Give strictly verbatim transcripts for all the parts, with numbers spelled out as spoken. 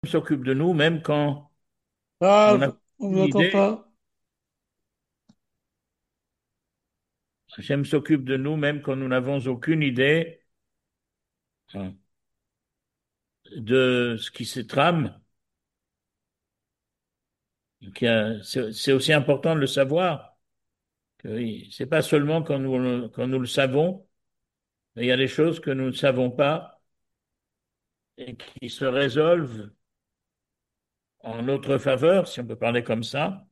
s'occupe de nous même quand nous Ah, n'avons on ne aucune m'entend idée. pas. Hachem s'occupe de nous même quand nous n'avons aucune idée hein, de ce qui se trame. Donc, il y a- C'est c'est aussi important de le savoir. Que oui, c'est pas seulement quand nous, le- quand nous le savons, mais il y a des choses que nous ne savons pas et qui se résolvent en notre faveur, si on peut parler comme ça,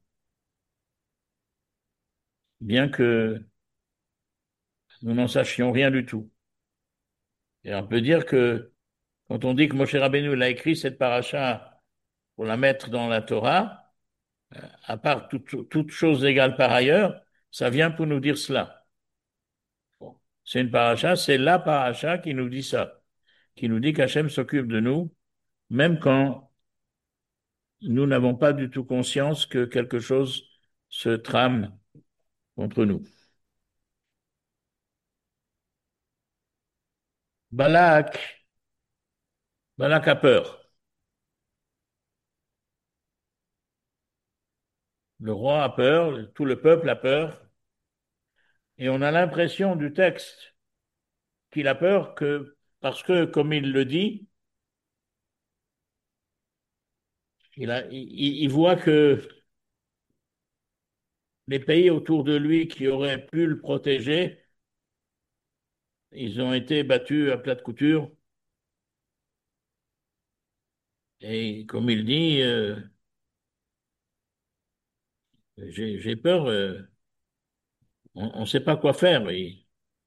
bien que nous n'en sachions rien du tout. Et on peut dire que quand on dit que Moshe Rabbeinu il a écrit cette paracha pour la mettre dans la Torah, à part toute, toute chose égale par ailleurs, ça vient pour nous dire cela. Bon. C'est une paracha, c'est la paracha qui nous dit ça, qui nous dit qu'Hachem s'occupe de nous, même quand nous n'avons pas du tout conscience que quelque chose se trame contre nous. Balak, Balak a peur. Le roi a peur, tout le peuple a peur, et on a l'impression du texte qu'il a peur que, parce que, comme il le dit, il, a, il, il voit que les pays autour de lui qui auraient pu le protéger, ils ont été battus à plat de couture. Et comme il dit, euh, j'ai, j'ai peur, euh, on ne sait pas quoi faire. Et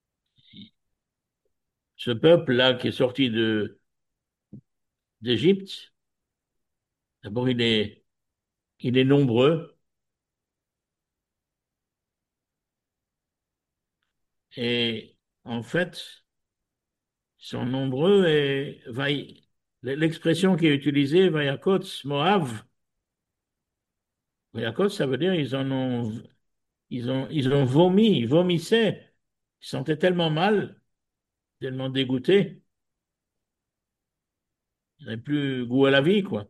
ce peuple-là qui est sorti de, d'Égypte, d'abord il est, il est nombreux et en fait, ils sont nombreux et vaï- l'expression qui est utilisée, Vayakots, Moav, Vayakots, ça veut dire ils en ont, ils ont, ils ont vomi, ils vomissaient. Ils se sentaient tellement mal, tellement dégoûtés, ils n'avaient plus goût à la vie, quoi.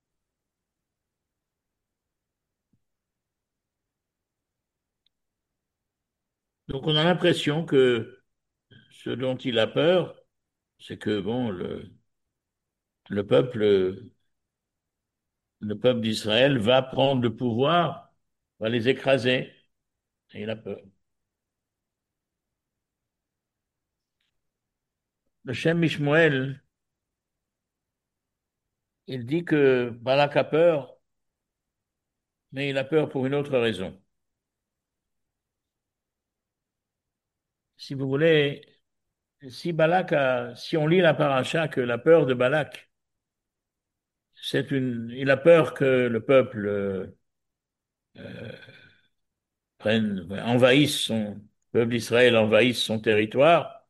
Donc on a l'impression que ce dont il a peur, c'est que bon, le, le peuple, le peuple d'Israël va prendre le pouvoir, va les écraser, et il a peur. Le Shem Mishmoel, il dit que Balak a peur, mais il a peur pour une autre raison. Si vous voulez, si Balak a, si on lit la paracha que la peur de Balak, c'est une, il a peur que le peuple euh, prenne, envahisse son, le peuple d'Israël envahisse son territoire.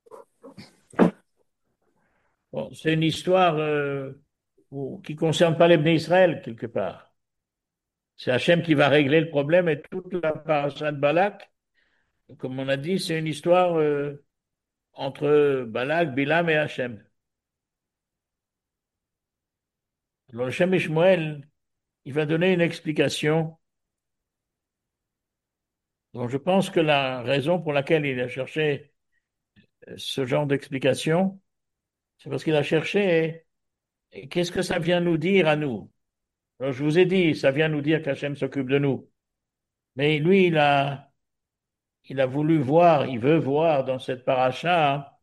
Bon, c'est une histoire euh, où- qui concerne pas les Bnei Israël quelque part. C'est Hachem qui va régler le problème et toute la paracha de Balak, comme on a dit, c'est une histoire euh, entre Balak, Bilam et Hachem. Alors, Hachem et Shmuel, il va donner une explication. Donc, je pense que la raison pour laquelle il a cherché euh, ce genre d'explication, c'est parce qu'il a cherché et, et qu'est-ce que ça vient nous dire à nous. Alors, je vous ai dit, ça vient nous dire qu'Hachem s'occupe de nous. Mais lui, il a, il a voulu voir, il veut voir dans cette paracha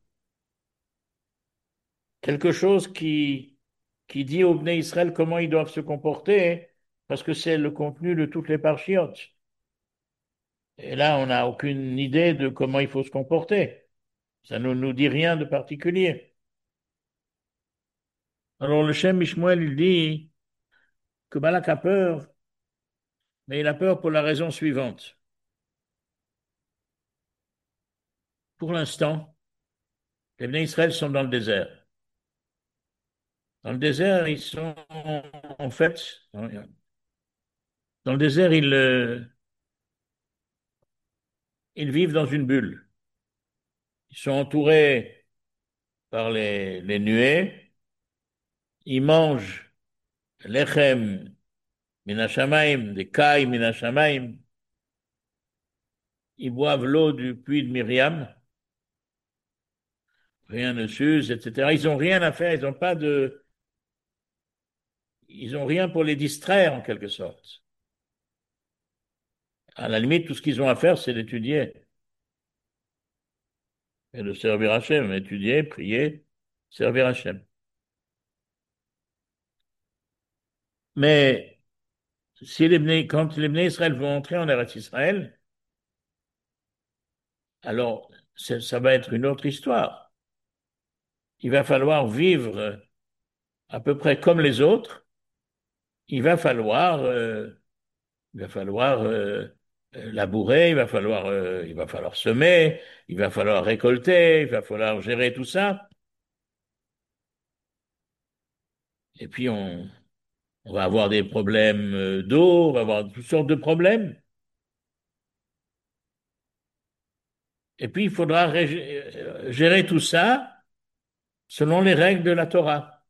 quelque chose qui, qui dit aux Bnei Israël comment ils doivent se comporter, parce que c'est le contenu de toutes les parchiotes. Et là, on n'a aucune idée de comment il faut se comporter. Ça ne nous dit rien de particulier. Alors le Shem Mishmuel, il dit que Balak a peur, mais il a peur pour la raison suivante. Pour l'instant, les Bnei Israël sont dans le désert. Dans le désert, ils sont en fait, dans le désert, ils, euh, ils vivent dans une bulle. Ils sont entourés par les, les nuées, ils mangent lechem minashamaim, des cailles minashamaim, ils boivent l'eau du puits de Myriam, rien ne s'use, et cetera. Ils n'ont rien à faire, ils n'ont pas de, ils ont rien pour les distraire en quelque sorte. À la limite, tout ce qu'ils ont à faire, c'est d'étudier et de servir Hachem, étudier, prier, servir Hachem. Mais si les Bnei- quand les Bnei Israël vont entrer en Eretz Israël, alors c'est- ça va être une autre histoire. Il va falloir vivre à peu près comme les autres. Il va falloir, euh, il va falloir euh, euh, labourer, il va falloir, euh, il va falloir semer, il va falloir récolter, il va falloir gérer tout ça. Et puis on, on va avoir des problèmes euh, d'eau, on va avoir toutes sortes de problèmes. Et puis il faudra ré- euh, gérer tout ça selon les règles de la Torah.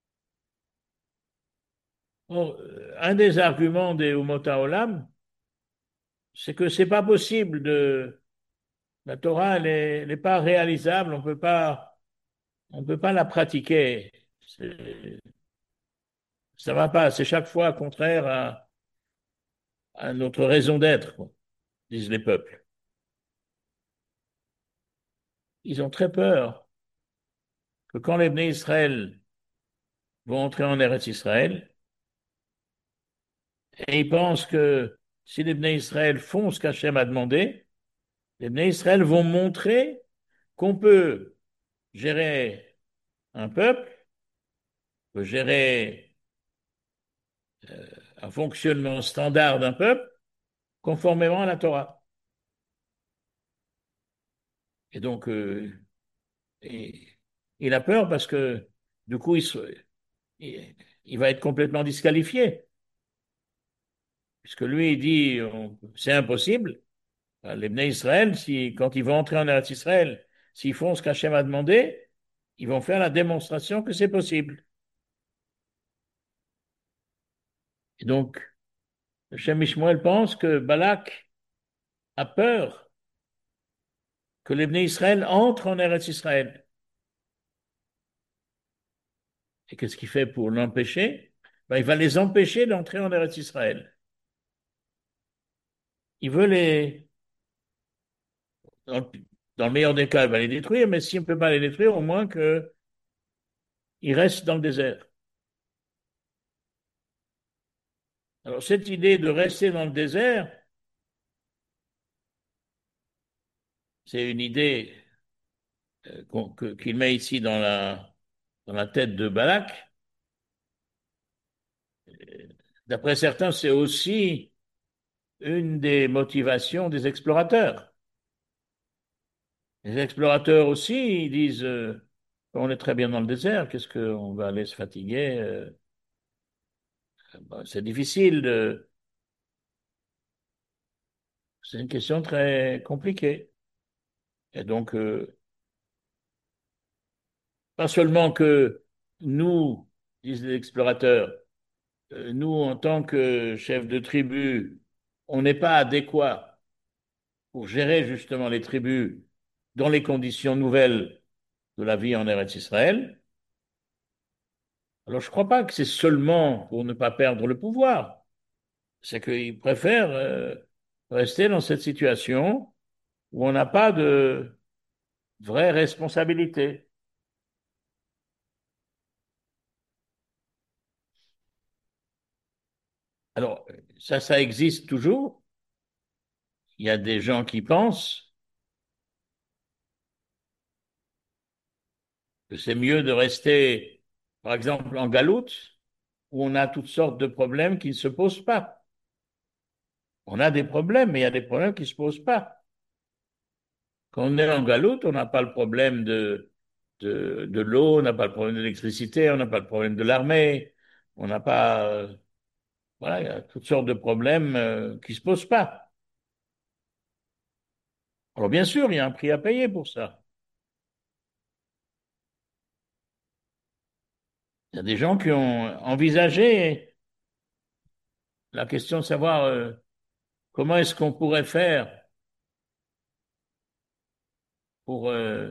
Or, euh, un des arguments des Umot Olam, c'est que c'est pas possible de, la Torah, elle est, elle est pas réalisable, on peut pas, on peut pas la pratiquer. C'est- Ça va pas, c'est chaque fois contraire à, à notre raison d'être, quoi, disent les peuples. Ils ont très peur que quand les Bnei Israël vont entrer en Eretz Israël, et ils pensent que si les Bnei Israël font ce qu'Hachem a demandé, les Bnei Israël vont montrer qu'on peut gérer un peuple, peut gérer un fonctionnement standard d'un peuple conformément à la Torah. Et donc, euh, et- il a peur parce que du coup, il, se- il- il va être complètement disqualifié. Puisque lui, il dit, on- c'est impossible. Les Bnei Israël, si, quand ils vont entrer en Eretz Israël, s'ils font ce qu'Hachem a demandé, ils vont faire la démonstration que c'est possible. Et donc, Hachem Ishmael pense que Balak a peur que les Bnei Israël entrent en Eretz Israël. Et qu'est-ce qu'il fait pour l'empêcher? Ben, il va les empêcher d'entrer en Eretz Israël. Il veut les, dans le, dans le meilleur des cas, il va les détruire, mais s'il ne peut pas les détruire, au moins qu'ils restent dans le désert. Alors, cette idée de rester dans le désert, c'est une idée euh, qu'on- que- qu'il met ici dans la, dans la tête de Balak. D'après certains, c'est aussi une des motivations des explorateurs. Les explorateurs aussi, ils disent, euh, on est très bien dans le désert, qu'est-ce qu'on va aller se fatiguer? euh, ben, c'est difficile de, c'est une question très compliquée. Et donc, euh, pas seulement que nous, disent les explorateurs, euh, nous, en tant que chefs de tribu, on n'est pas adéquat pour gérer justement les tribus dans les conditions nouvelles de la vie en Eretz Israël. Alors, je ne crois pas que c'est seulement pour ne pas perdre le pouvoir. C'est qu'ils préfèrent euh, rester dans cette situation où on n'a pas de vraie responsabilité. Alors, ça, ça existe toujours. Il y a des gens qui pensent que c'est mieux de rester, par exemple, en galoute, où on a toutes sortes de problèmes qui ne se posent pas. On a des problèmes, mais il y a des problèmes qui ne se posent pas. Quand on est en galoute, on n'a pas le problème de, de, de l'eau, on n'a pas le problème de l'électricité, on n'a pas le problème de l'armée, on n'a pas, euh, voilà, il y a toutes sortes de problèmes euh, qui ne se posent pas. Alors bien sûr, il y a un prix à payer pour ça. Il y a des gens qui ont envisagé la question de savoir euh, comment est-ce qu'on pourrait faire pour euh,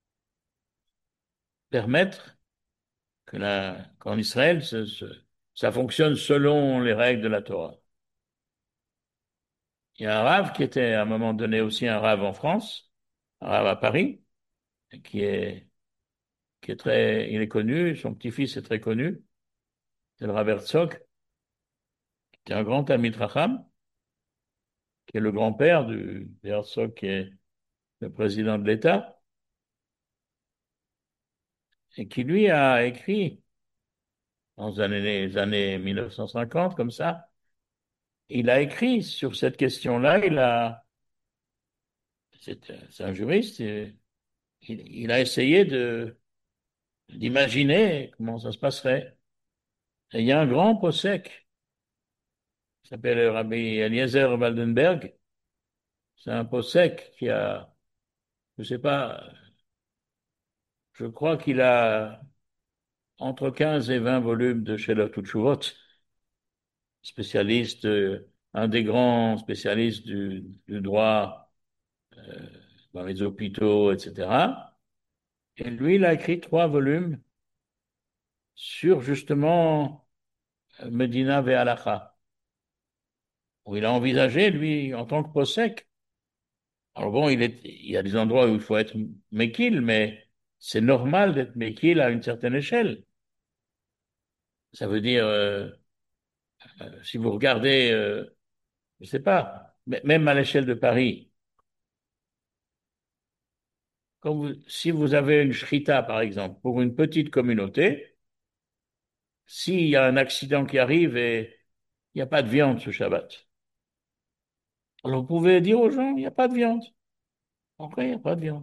permettre que la, qu'en Israël, ce- ce- ça fonctionne selon les règles de la Torah. Il y a un rave qui était à un moment donné aussi un rave en France, un rave à Paris, qui est, qui est très, il est connu, son petit-fils est très connu, c'est le rave Herzog, qui est un grand ami de Racham, qui est le grand-père du de Herzog, qui est le président de l'État, et qui lui a écrit dans les années, les années mille neuf cent cinquante, comme ça, il a écrit sur cette question-là, il a, c'est c'est un juriste, et il, il a essayé de, d'imaginer comment ça se passerait. Et il y a un grand possèque qui s'appelle Rabbi Eliezer Waldenberg. C'est un possèque qui a, je sais pas, je crois qu'il a entre quinze et vingt volumes de Shelot Utshuvot, spécialiste, euh, un des grands spécialistes du, du droit euh, dans les hôpitaux, et cetera. Et lui, il a écrit trois volumes sur justement euh, Medina Ve'alacha, où il a envisagé, lui, en tant que possèque. Alors bon, il est, il y a des endroits où il faut être méquille, mais c'est normal d'être méquille à une certaine échelle. Ça veut dire, euh, euh, si vous regardez, euh, je sais pas, m- même à l'échelle de Paris, quand vous, si vous avez une shrita, par exemple, pour une petite communauté, s'il y a un accident qui arrive et il n'y a pas de viande ce Shabbat, alors vous pouvez dire aux gens, il n'y a pas de viande. Après, il n'y a pas de viande.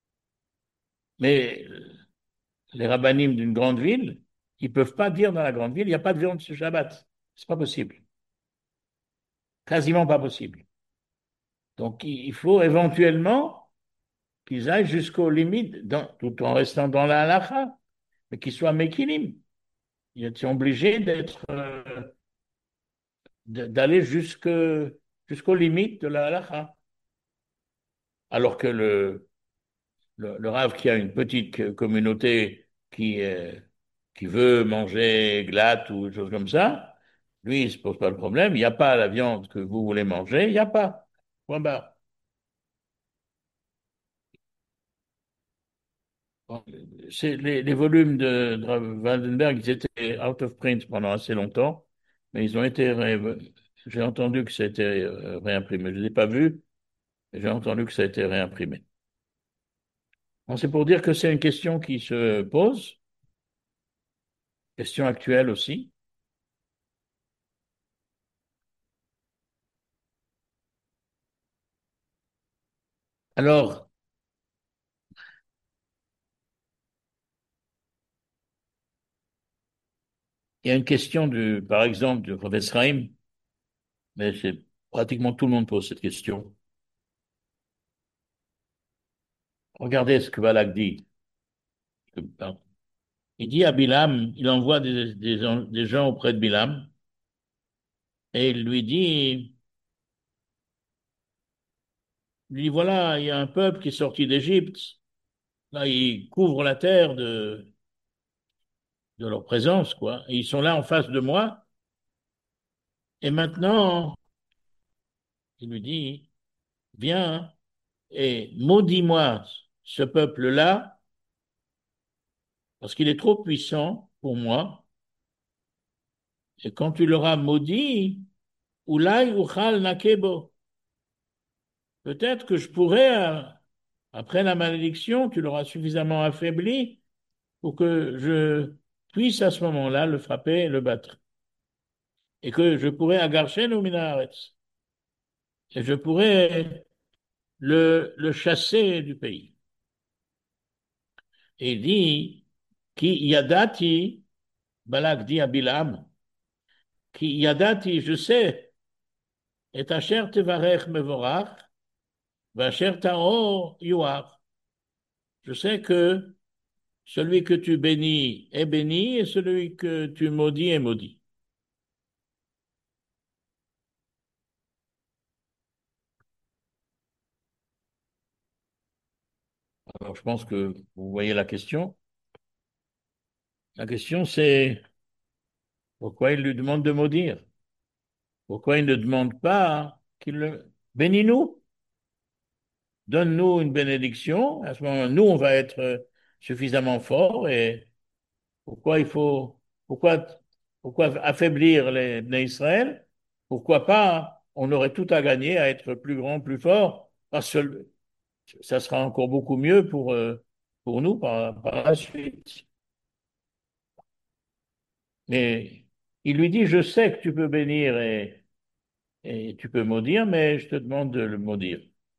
Mais euh, les rabbinim d'une grande ville, ils peuvent pas dire dans la grande ville, il n'y a pas de viande ce Shabbat. C'est pas possible. Quasiment pas possible. Donc, il il faut éventuellement qu'ils aillent jusqu'aux limites, dans- tout en restant dans la halakha, mais qu'ils soient mekilim. Ils sont obligés d'être, euh, de- d'aller jusque, jusqu'aux limites de la halakha. Alors que le, le, le Rav qui a une petite communauté qui, euh, qui veut manger glatte ou des choses comme ça, lui, il ne se pose pas le problème. Il n'y a pas la viande que vous voulez manger, il n'y a pas. Point barre. Bon, c'est les, les volumes de, de Waldenberg, ils étaient out of print pendant assez longtemps, mais ils ont été, ré- j'ai entendu que ça a été euh, réimprimé. Je ne l'ai pas vu, mais j'ai entendu que ça a été réimprimé. Bon, c'est pour dire que c'est une question qui se pose, question actuelle aussi. Alors, il y a une question du, par exemple, du Rav Haim, mais c'est pratiquement tout le monde pose cette question. Regardez ce que Balak dit. Il dit à Bilam, il envoie des, des, des gens auprès de Bilam, et il lui dit, il dit, voilà, il y a un peuple qui est sorti d'Égypte. Là, ils couvrent la terre de, de leur présence, quoi. Et ils sont là en face de moi. Et maintenant, il lui dit, viens et maudis-moi ce peuple-là, parce qu'il est trop puissant pour moi. Et quand tu l'auras maudit, Oulai uchal nakebo. Peut-être que je pourrais, euh, après la malédiction, tu l'auras suffisamment affaibli pour que je puisse à ce moment-là le frapper et le battre. Et que je pourrais agarcher nos minaretz. Et je pourrais le, le chasser du pays. Et il dit, Ki yadati, Balak dit à Bilam, Ki yadati, je sais, et asher tevarech mevorach, vacher tao yuar. Je sais que celui que tu bénis est béni et celui que tu maudis est maudit. Alors, je pense que vous voyez la question. La question, c'est pourquoi il lui demande de maudire? Pourquoi il ne demande pas qu'il le bénis-nous? Donne-nous une bénédiction. À ce moment, nous, on va être euh, suffisamment forts. Et pourquoi il faut, pourquoi, pourquoi affaiblir les Bnei Israël? Pourquoi pas? On aurait tout à gagner à être plus grand, plus fort. Parce que ça sera encore beaucoup mieux pour, euh, pour nous par, par la suite. Mais il lui dit, je sais que tu peux bénir et, et tu peux maudire, mais je te demande de le maudire.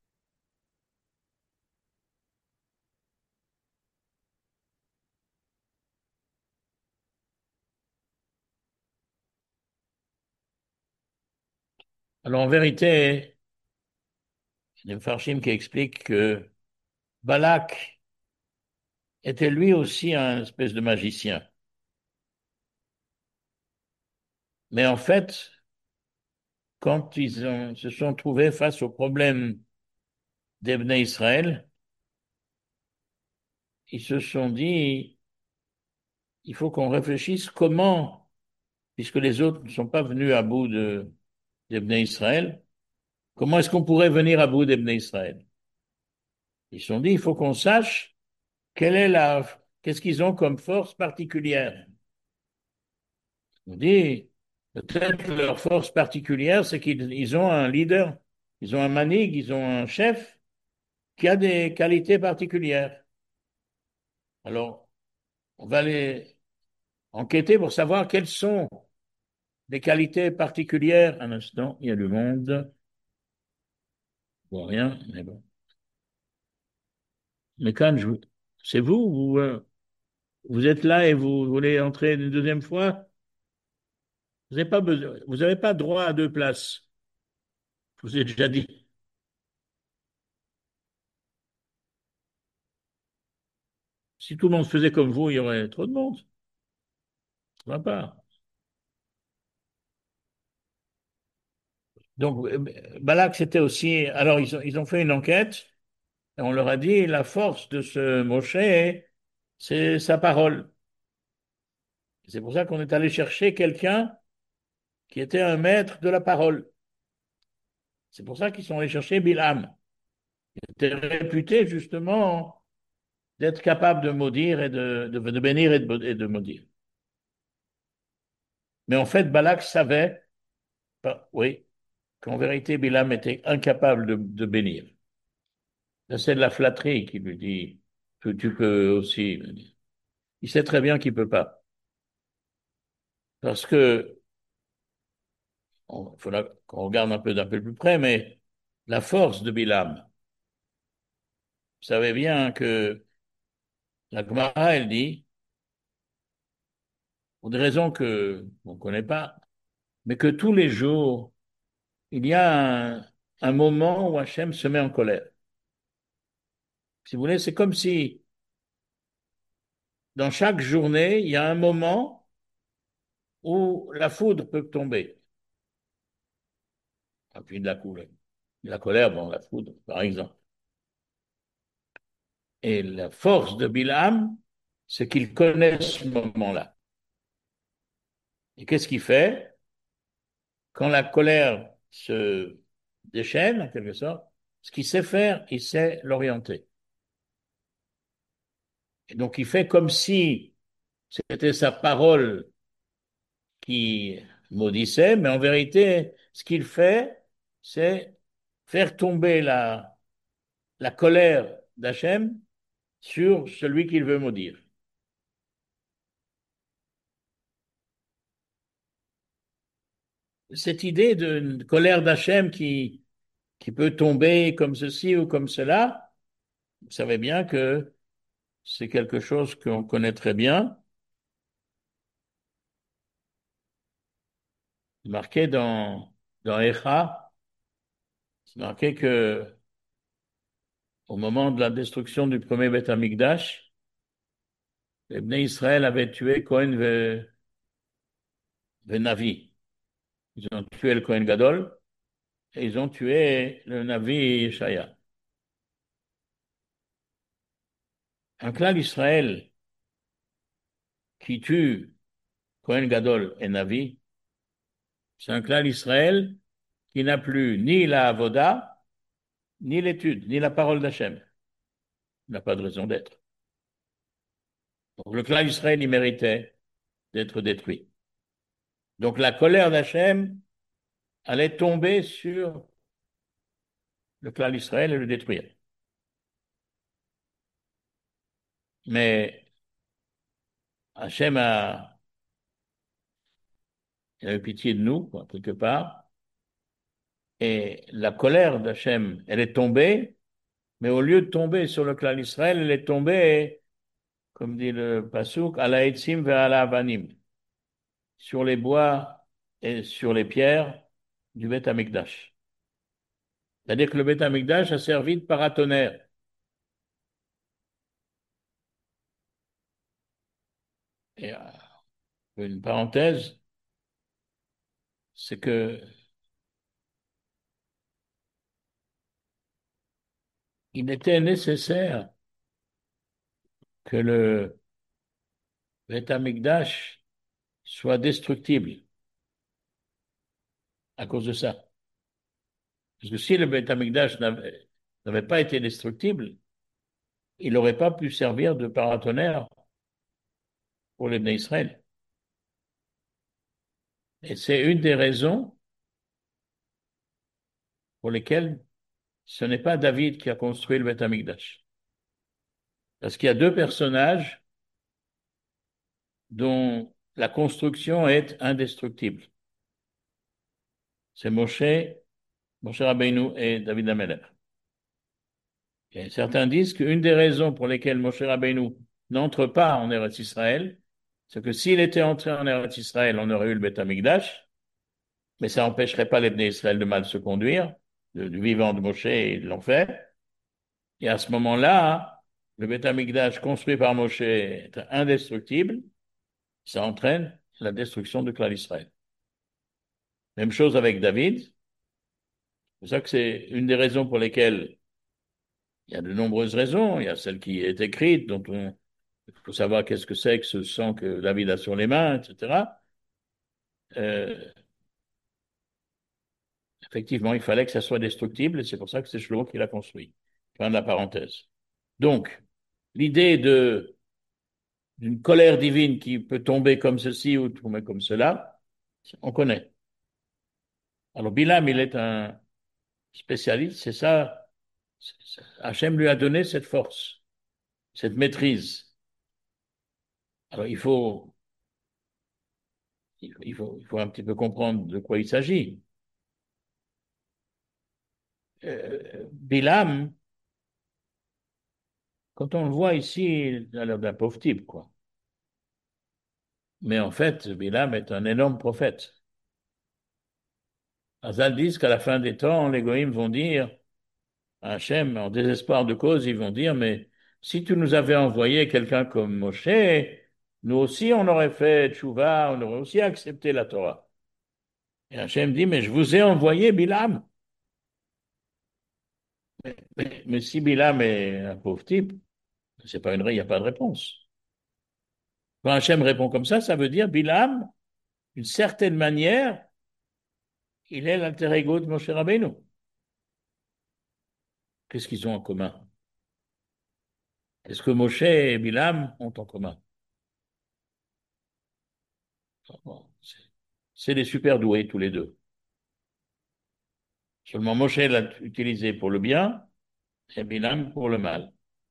Alors en vérité, il y a Farshim qui explique que Balak était lui aussi un espèce de magicien. Mais en fait, quand ils ont- se sont trouvés face au problème d'Ebné Israël, ils se sont dit, il faut qu'on réfléchisse comment, puisque les autres ne sont pas venus à bout de d'Ebné Israël, comment est-ce qu'on pourrait venir à bout d'Ebné Israël? Ils se sont dit, il faut qu'on sache quelle est la, qu'est-ce qu'ils ont comme force particulière. On dit, peut-être leur force particulière, c'est qu'ils ils ont un leader, ils ont un manig, ils ont un chef qui a des qualités particulières. Alors, on va les enquêter pour savoir quelles sont les qualités particulières. Un instant, il y a du monde. Je vois rien, mais bon. Mais quand je... c'est vous, vous, euh, vous êtes là et vous voulez entrer une deuxième fois? Vous n'avez pas besoin, vous n'avez pas droit à deux places. Je vous ai déjà dit. Si tout le monde faisait comme vous, il y aurait trop de monde. Ça va pas. Donc, euh, Balak, c'était aussi. Alors, ils ont, ils ont fait une enquête et on leur a dit la force de ce Moshe, c'est sa parole. C'est pour ça qu'on est allé chercher quelqu'un qui était un maître de la parole. C'est pour ça qu'ils sont allés chercher Bilham. Il était réputé justement d'être capable de maudire et de, de, de bénir et de, et de maudire. Mais en fait, Balak savait, bah, oui, qu'en vérité, Bilham était incapable de, de bénir. Là, c'est de la flatterie qui lui dit que tu peux aussi. Il sait très bien qu'il peut pas. Parce que, il faudra qu'on regarde un peu d'un peu plus près, mais la force de Bilam, vous savez bien que la Gemara, elle dit, pour des raisons que on ne connaît pas, mais que tous les jours, il y a un, un moment où Hachem se met en colère. Si vous voulez, c'est comme si dans chaque journée, il y a un moment où la foudre peut tomber. Et puis de la colère. La colère, bon, la foudre, par exemple. Et la force de Bilam, c'est qu'il connaît ce moment-là. Et qu'est-ce qu'il fait? Quand la colère se déchaîne, en quelque sorte, ce qu'il sait faire, il sait l'orienter. Et donc, il fait comme si c'était sa parole qui maudissait, mais en vérité, ce qu'il fait, c'est faire tomber la, la colère d'Hachem sur celui qu'il veut maudire. Cette idée d'une colère d'Hachem qui, qui peut tomber comme ceci ou comme cela, vous savez bien que c'est quelque chose qu'on connaît très bien, marqué dans, dans Echa, c'est marqué que au moment de la destruction du premier Beth Amikdash, les Bnei Israël avaient tué Cohen ve, ve Navi. Ils ont tué le Cohen Gadol et ils ont tué le Navi Yeshaya. un clan d'Israël qui tue Kohen Gadol et Navi, c'est un clan d'Israël qui n'a plus ni la avoda, ni l'étude, ni la parole d'Hachem. Il n'a pas de raison d'être. Donc le clan d'Israël, il méritait d'être détruit. Donc la colère d'Hachem allait tomber sur le clan d'Israël et le détruire. Mais Hachem a, il a eu pitié de nous, quoi, quelque part, et la colère d'Hachem, elle est tombée, mais au lieu de tomber sur le clan d'Israël, elle est tombée, comme dit le Passouk, à la Etzim vers à la Avanim, sur les bois et sur les pierres du Beth Amikdash. C'est-à-dire que le Beth Amikdash a servi de paratonnerre. Et euh, une parenthèse, c'est que il était nécessaire que le Beth Amikdash soit destructible à cause de ça. Parce que si le Beth Amikdash n'avait n'avait pas été destructible, il n'aurait pas pu servir de paratonnerre pour les Bnei Israël. Et c'est une des raisons pour lesquelles ce n'est pas David qui a construit le Beth Amikdash. Parce qu'il y a deux personnages dont la construction est indestructible. C'est Moshe, Moshe Rabbeinu et David Amelech. Et certains disent qu'une des raisons pour lesquelles Moshe Rabbeinu n'entre pas en Eretz Israël, c'est que s'il était entré en Eretz Israël, on aurait eu le Beth Amikdash, mais ça n'empêcherait pas les Bnei Israël de mal se conduire, du vivant de Moshe, ils l'ont fait. Et à ce moment-là, le Beth Amikdash construit par Moshe est indestructible, ça entraîne la destruction du clan d'Israël. Même chose avec David. C'est pour ça que c'est une des raisons pour lesquelles il y a de nombreuses raisons. Il y a celle qui est écrite, dont on il faut savoir qu'est-ce que c'est que ce sang que David a sur les mains, et cetera. Euh, effectivement, il fallait que ça soit destructible, et c'est pour ça que c'est Shlomo qui l'a construit. Fin de la parenthèse. Donc, l'idée de d'une colère divine qui peut tomber comme ceci ou tomber comme cela, on connaît. Alors, Bilam, il est un spécialiste, c'est ça. Hachem lui a donné cette force, cette maîtrise. Alors, il faut, il faut, il faut un petit peu comprendre de quoi il s'agit. Euh, Bilam, quand on le voit ici, il a l'air d'un pauvre type, quoi. Mais en fait, Bilam est un énorme prophète. Hazal dit qu'à la fin des temps, les goïms vont dire, à Hachem, en désespoir de cause, ils vont dire, mais si tu nous avais envoyé quelqu'un comme Moshe, nous aussi on aurait fait tchouva, on aurait aussi accepté la Torah. Et Hachem dit, mais je vous ai envoyé Bilam. Mais, mais- mais si Bilam est un pauvre type, c'est pas une, il n'y a pas de réponse. Quand Hachem répond comme ça, ça veut dire Bilam, d'une certaine manière, il est l'alter ego de Moshe Rabbeinu. Qu'est-ce qu'ils ont en commun? Qu'est-ce que Moshe et Bilam ont en commun? Bon, c'est c'est des super doués tous les deux. Seulement Moshe l'a utilisé pour le bien et Bilam pour le mal.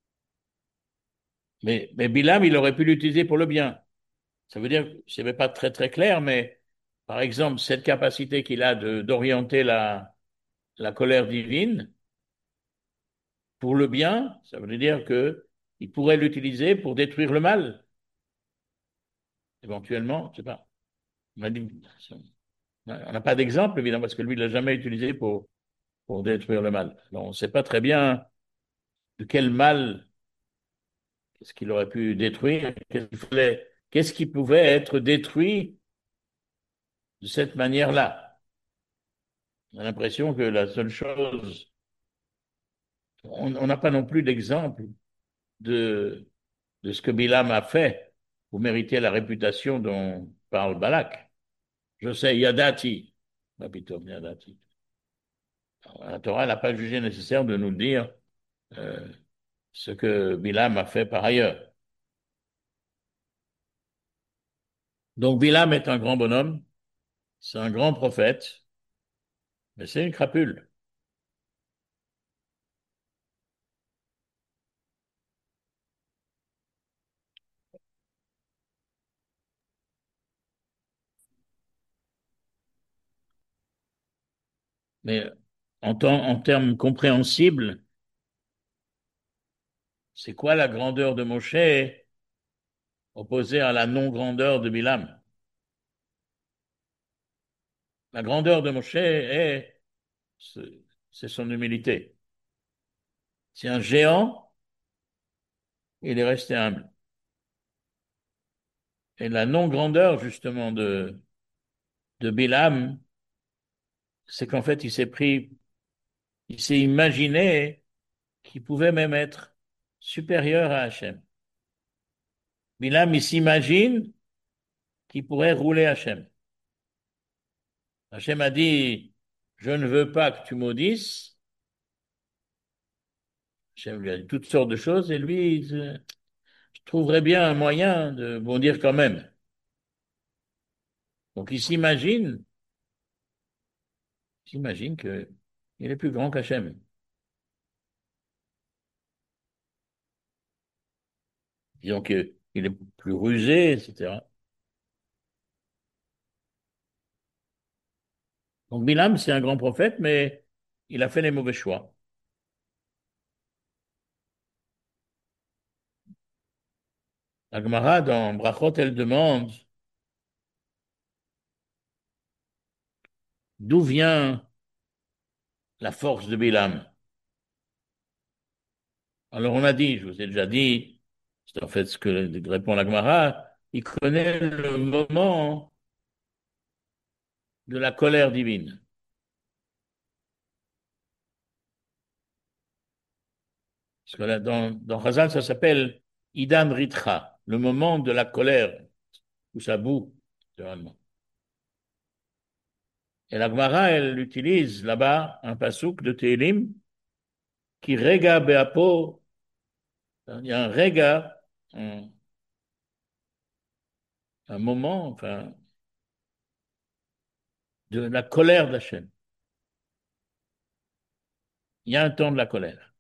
Mais, mais Bilam, il aurait pu l'utiliser pour le bien. Ça veut dire, ce n'est pas très très clair, mais par exemple, cette capacité qu'il a de d'orienter la, la colère divine pour le bien, ça veut dire que il pourrait l'utiliser pour détruire le mal, éventuellement, je sais pas. On a dit- on n'a pas d'exemple, évidemment, parce que lui, il l'a jamais utilisé pour, pour détruire le mal. Alors, on ne sait pas très bien de quel mal, qu'est-ce qu'il aurait pu détruire, qu'est-ce qu'il fallait, qu'est-ce qui pouvait être détruit de cette manière-là. On a l'impression que la seule chose, on on n'a pas non plus d'exemple de, de ce que Bilam a fait pour mériter la réputation dont parle Balak. Je sais, Yadati, Babitom, Yadati. La Torah n'a pas jugé nécessaire de nous dire euh, ce que Bilam a fait par ailleurs. Donc Bilam est un grand bonhomme, c'est un grand prophète, mais c'est une crapule. Mais en, temps- en termes compréhensibles, c'est quoi la grandeur de Moshe opposée à la non-grandeur de Bilam? La grandeur de Moshe est, c'est c'est son humilité. C'est un géant, il est resté humble. Et la non-grandeur, justement, de, de Bilam, c'est qu'en fait, il s'est pris, il s'est imaginé qu'il pouvait même être supérieur à Hachem. Bilam, il s'imagine qu'il pourrait rouler Hachem. Hachem a dit, je ne veux pas que tu maudisses. Hachem lui a dit toutes sortes de choses et lui, il se- je trouverais bien un moyen de bondir quand même. Donc il s'imagine, il s'imagine que il est plus grand qu'Hachem. Disons qu'il est plus rusé, et cetera. Donc Bilam, c'est un grand prophète, mais il a fait les mauvais choix. La Gemara, dans Brachot, elle demande d'où vient la force de Bilam. Alors on a dit, je vous ai déjà dit, c'est en fait ce que répond la Gemara, il connaît le moment de la colère divine. Parce que là, dans, dans Chazal, ça s'appelle Idan Ritra, le moment de la colère, où ça bout, naturellement. Et la Gemara, elle utilise là-bas un pasouk de Tehillim qui rega beapo, il y a un rega, un, un moment, enfin, de la colère d'Hachem. Il y a un temps de la colère.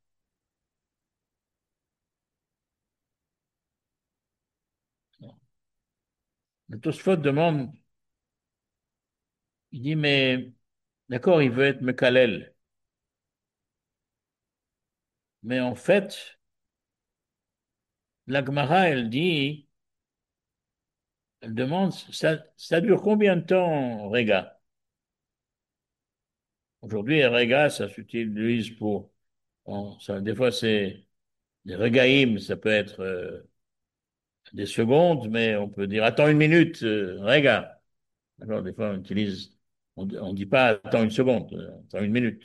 Le Tosfot demande, il dit, mais d'accord, il veut être Mekalel, mais en fait, la Gemara, elle dit, elle demande, ça, ça dure combien de temps, Rega? Aujourd'hui, Rega, ça s'utilise pour, bon, ça, des fois, c'est des Regaïm, ça peut être euh, des secondes, mais on peut dire, attends une minute, euh, Rega. Alors, des fois, on utilise, on ne dit pas, attends une seconde, euh, attends une minute.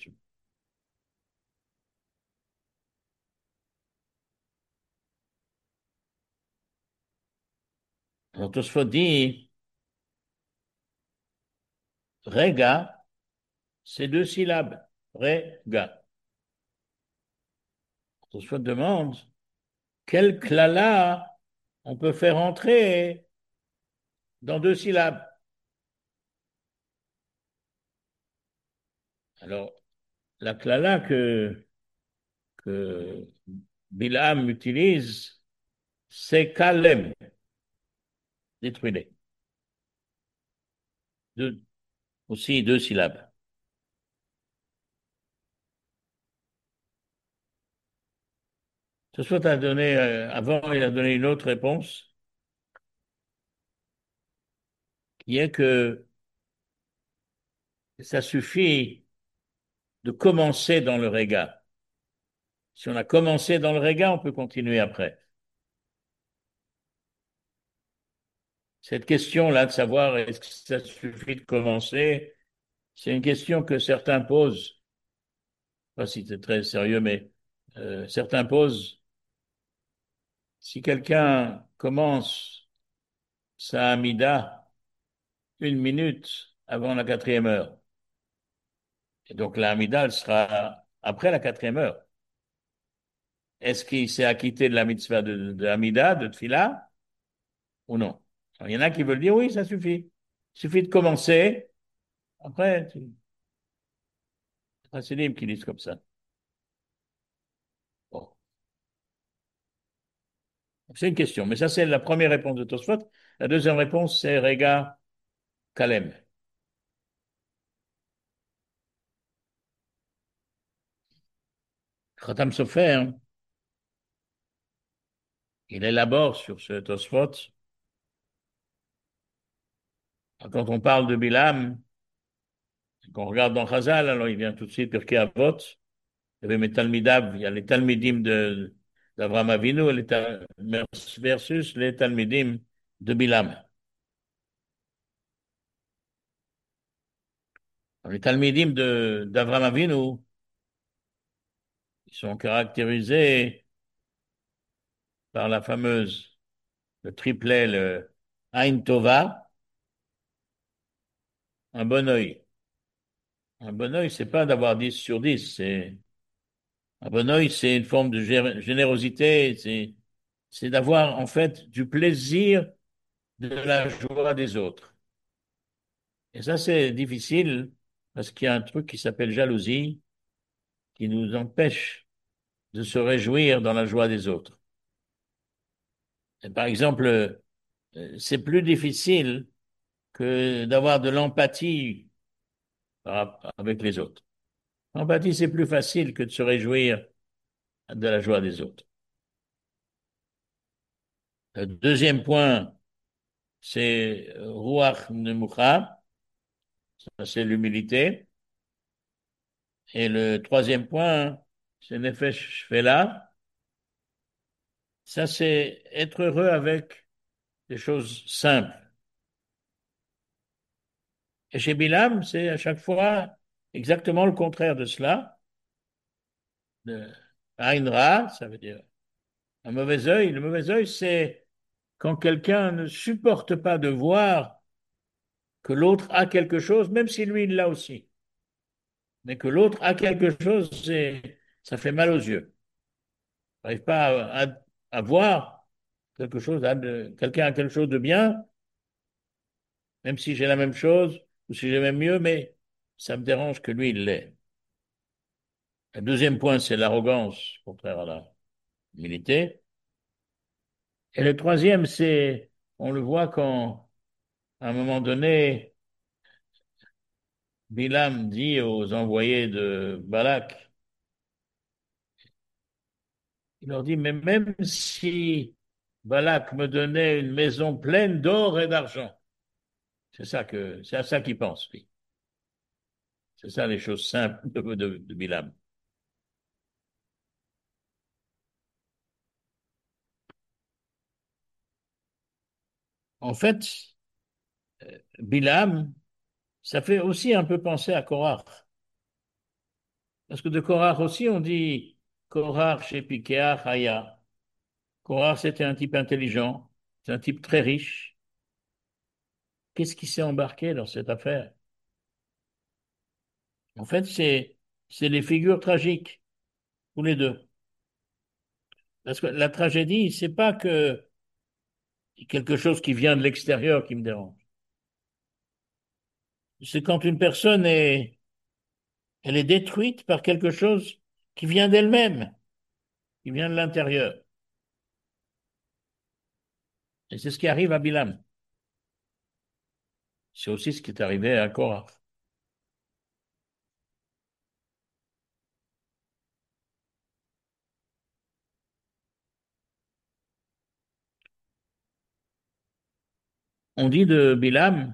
Alors, Tosfot dit, Rega, c'est deux syllabes. Rega. Tosfot demande, quel klala on peut faire entrer dans deux syllabes? Alors, la klala que, que Bilam utilise, c'est kalem, détruisez. Deux, aussi deux syllabes. Tosfot a donné, euh, avant, il a donné une autre réponse, qui est que ça suffit de commencer dans le Rega. Si on a commencé dans le Rega, on peut continuer après. Cette question-là de savoir est-ce que ça suffit de commencer, c'est une question que certains posent. Je ne sais pas si c'est très sérieux, mais euh, certains posent. Si quelqu'un commence sa Amida une minute avant la quatrième heure, et donc la Amida, elle sera après la quatrième heure, est-ce qu'il s'est acquitté de la mitzvah de, de Amida, de Tfila, ou non? Alors, il y en a qui veulent dire oui, ça suffit. Il suffit de commencer. Après, tu- c'est libre qui disent comme ça. Bon. C'est une question, mais ça, c'est la première réponse de Tosfot. La deuxième réponse, c'est Rega Kalem. Khatam Sofer, il élabore sur ce Tosfot. Quand on parle de Bilam, qu'on regarde dans Chazal, alors il vient tout de suite Pirkei Avot. Il y avait mes Talmidav, il y a les Talmidim de, d'Avraham Avinu, les ta- versus les Talmidim de Bilam. Les Talmidim de, d'Avraham Avinu, ils sont caractérisés par la fameuse, le triplet, le Ain Tova, un bon œil. Un bon œil, c'est pas d'avoir dix sur dix, c'est, un bon œil, c'est une forme de gé- générosité, c'est, c'est d'avoir, en fait, du plaisir de la joie des autres. Et ça, c'est difficile parce qu'il y a un truc qui s'appelle jalousie qui nous empêche de se réjouir dans la joie des autres. Et par exemple, euh, c'est plus difficile que d'avoir de l'empathie par- avec les autres. L'empathie, c'est plus facile que de se réjouir de la joie des autres. Le deuxième point, c'est euh, Ruach Nemucha, ça c'est l'humilité. Et le troisième point, c'est Nefesh Shfela, ça c'est être heureux avec des choses simples. Et chez Bilam, c'est à chaque fois exactement le contraire de cela. De Ain Ra, ça veut dire un mauvais œil. Le mauvais œil, c'est quand quelqu'un ne supporte pas de voir que l'autre a quelque chose, même si lui, il l'a aussi. Mais que l'autre a quelque chose, c'est, ça fait mal aux yeux. On n'arrive pas à, à- à voir quelque chose, à de- quelqu'un a quelque chose de bien, même si j'ai la même chose, ou si j'ai même mieux, mais ça me dérange que lui, il l'ait. Le deuxième point, c'est l'arrogance, contraire à la humilité. Et le troisième, c'est, on le voit quand, à un moment donné, Bilam dit aux envoyés de Balak, il leur dit, mais même si Balak me donnait une maison pleine d'or et d'argent, c'est ça que, c'est à ça qu'il pense, lui. C'est ça les choses simples de, de, de Bilam. En fait, Bilam, ça fait aussi un peu penser à Korach. Parce que de Korach aussi, on dit Korach chez Pikeach Haya. Korach, c'était un type intelligent, c'est un type très riche. Qu'est-ce qui s'est embarqué dans cette affaire? En fait, c'est, c'est les figures tragiques, tous les deux. Parce que la tragédie, c'est pas que quelque chose qui vient de l'extérieur qui me dérange. C'est quand une personne est, elle est détruite par quelque chose qui vient d'elle-même, qui vient de l'intérieur. Et c'est ce qui arrive à Bilam. C'est aussi ce qui est arrivé à Korah. On dit de Bilam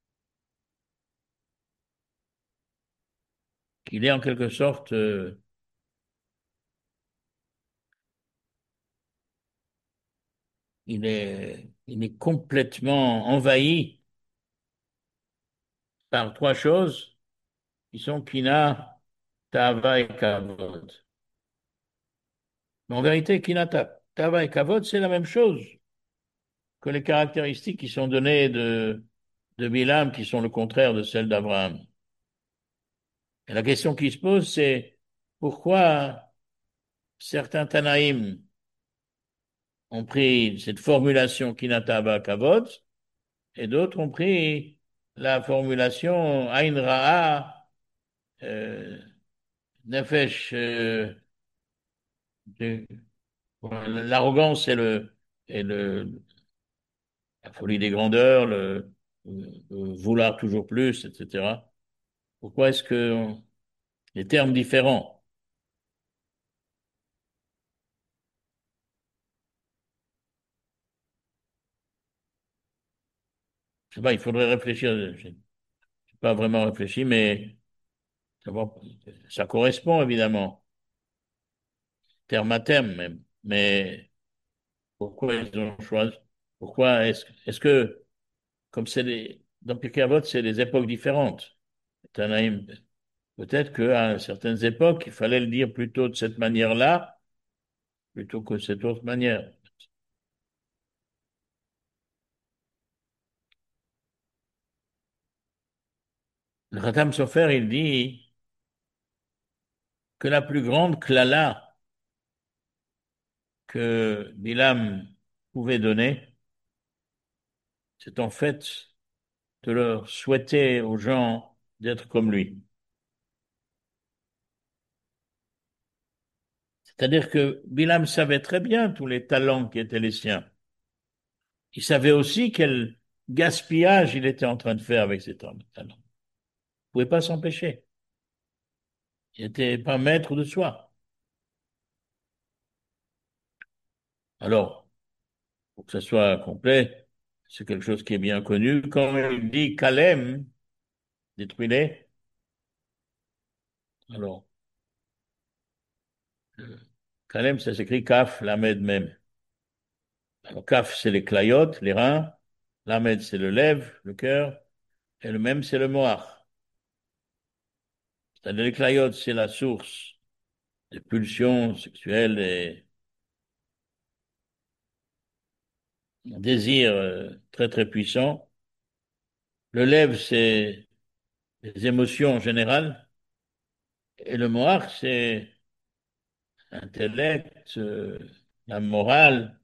qu'il est en quelque sorte, euh, il est, il est complètement envahi par trois choses qui sont Kina, Tava et Kavod. Mais en vérité, Kinata. Tava et Kavod, c'est la même chose que les caractéristiques qui sont données de, de Bilam, qui sont le contraire de celles d'Abraham. Et la question qui se pose, c'est pourquoi certains Tanaïm ont pris cette formulation Kinataba Kavod et d'autres ont pris la formulation Ain Ra'a, euh, Nefesh, euh, de- l'arrogance et le, et le, la folie des grandeurs, le, le vouloir toujours plus, et cetera. Pourquoi est-ce que les termes différents? Je sais pas, il faudrait réfléchir. Je n'ai pas vraiment réfléchi, mais savoir- ça correspond évidemment, terme à terme même. Mais pourquoi ils ont choisi? Pourquoi est-ce est-ce que, comme c'est des, dans Pirkei Avot, c'est des époques différentes. Tanaïm, peut-être qu'à certaines époques, il fallait le dire plutôt de cette manière-là, plutôt que cette autre manière. Le Khatam Sofer, il dit que la plus grande klala que Bilam pouvait donner, c'est en fait de leur souhaiter aux gens d'être comme lui. C'est-à-dire que Bilam savait très bien tous les talents qui étaient les siens. Il savait aussi quel gaspillage il était en train de faire avec ces talents. Il ne pouvait pas s'empêcher. Il n'était pas maître de soi. Alors, pour que ça soit complet, c'est quelque chose qui est bien connu. Quand il dit Kalem, détruis-les, alors, euh, Kalem, ça s'écrit Kaf, Lamed même. Alors, Kaf, c'est les clayotes, les reins. Lamed, c'est le lèvre, le cœur. Et le même, c'est le moar. C'est-à-dire, les clayotes, c'est la source des pulsions sexuelles et un désir euh, très, très puissant. Le lèvre, c'est les émotions en général. Et le moar, c'est l'intellect, euh, la morale,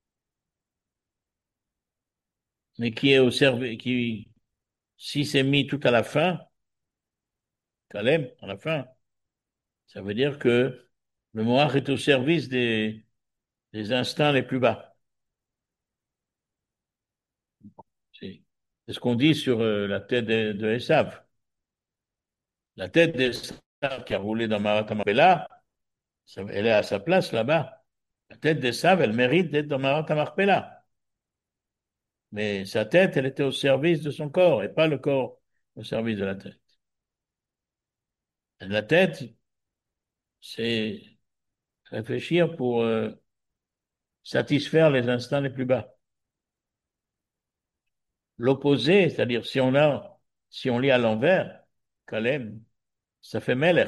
mais qui est au service, qui, si c'est mis tout à la fin, Kalem, à la fin, ça veut dire que le moar est au service des, des instincts les plus bas. C'est c'est ce qu'on dit sur euh, la tête de, de Esav. La tête d'Esav qui a roulé dans Marat Marpella, ça- elle est à sa place là-bas. La tête d'Esav, elle mérite d'être dans Marat Marpella. Mais sa tête, elle était au service de son corps et pas le corps au service de la tête. La tête, c'est réfléchir pour euh, satisfaire les instincts les plus bas. L'opposé, c'est-à-dire si on a, si on lit à l'envers, Kalem, ça fait Melech.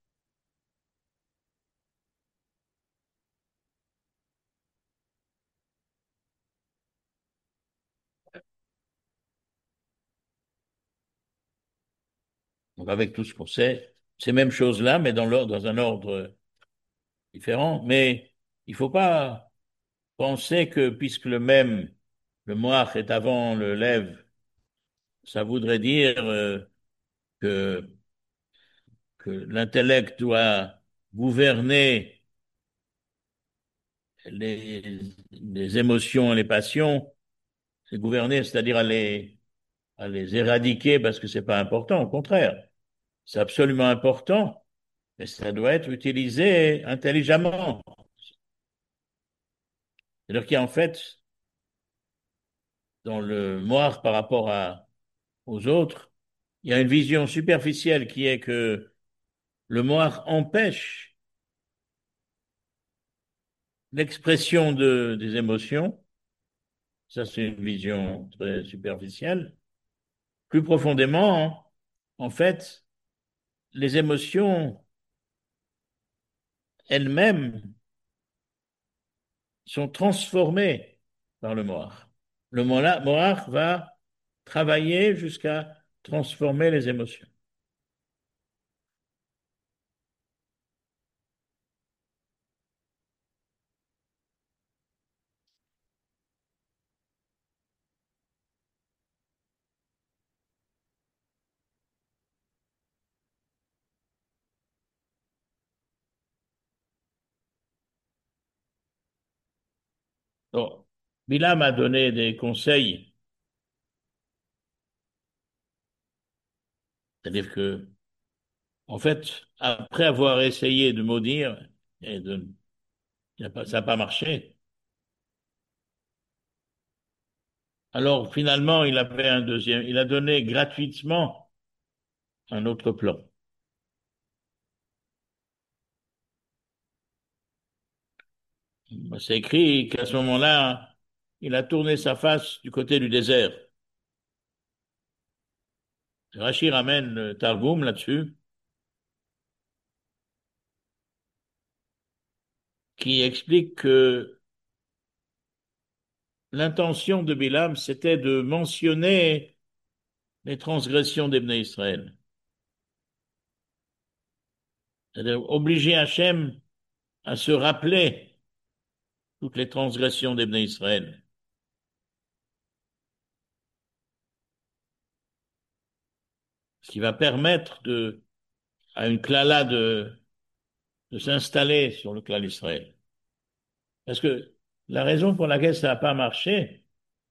Donc avec tout ce qu'on sait, ces mêmes choses-là, mais dans l'ordre, dans un ordre différent. Mais il faut pas penser que puisque le même, le moach est avant le lève, ça voudrait dire euh, que, que l'intellect doit gouverner les, les émotions et les passions. C'est gouverner, c'est-à-dire à les, à les éradiquer parce que c'est pas important. Au contraire, c'est absolument important, mais ça doit être utilisé intelligemment. C'est-à-dire qu'il y a en fait, dans le noir par rapport à, aux autres, il y a une vision superficielle qui est que le noir empêche l'expression de, des émotions. Ça, c'est une vision très superficielle. Plus profondément, en fait, les émotions elles-mêmes sont transformés par le Moar. Le Moar va travailler jusqu'à transformer les émotions. Donc, Bilam a donné des conseils, c'est-à-dire que, en fait, après avoir essayé de maudire, et de, ça n'a pas marché, alors finalement, il avait un deuxième, il a donné gratuitement un autre plan. C'est écrit qu'à ce moment-là, il a tourné sa face du côté du désert. Rachi ramène le Targum là-dessus, qui explique que l'intention de Bilam, c'était de mentionner les transgressions d'Ibn Israël. C'est-à-dire obliger Hachem à se rappeler toutes les transgressions d'Ibn Israël. Ce qui va permettre de, à une klala de, de s'installer sur le clan d'Israël. Parce que la raison pour laquelle ça n'a pas marché,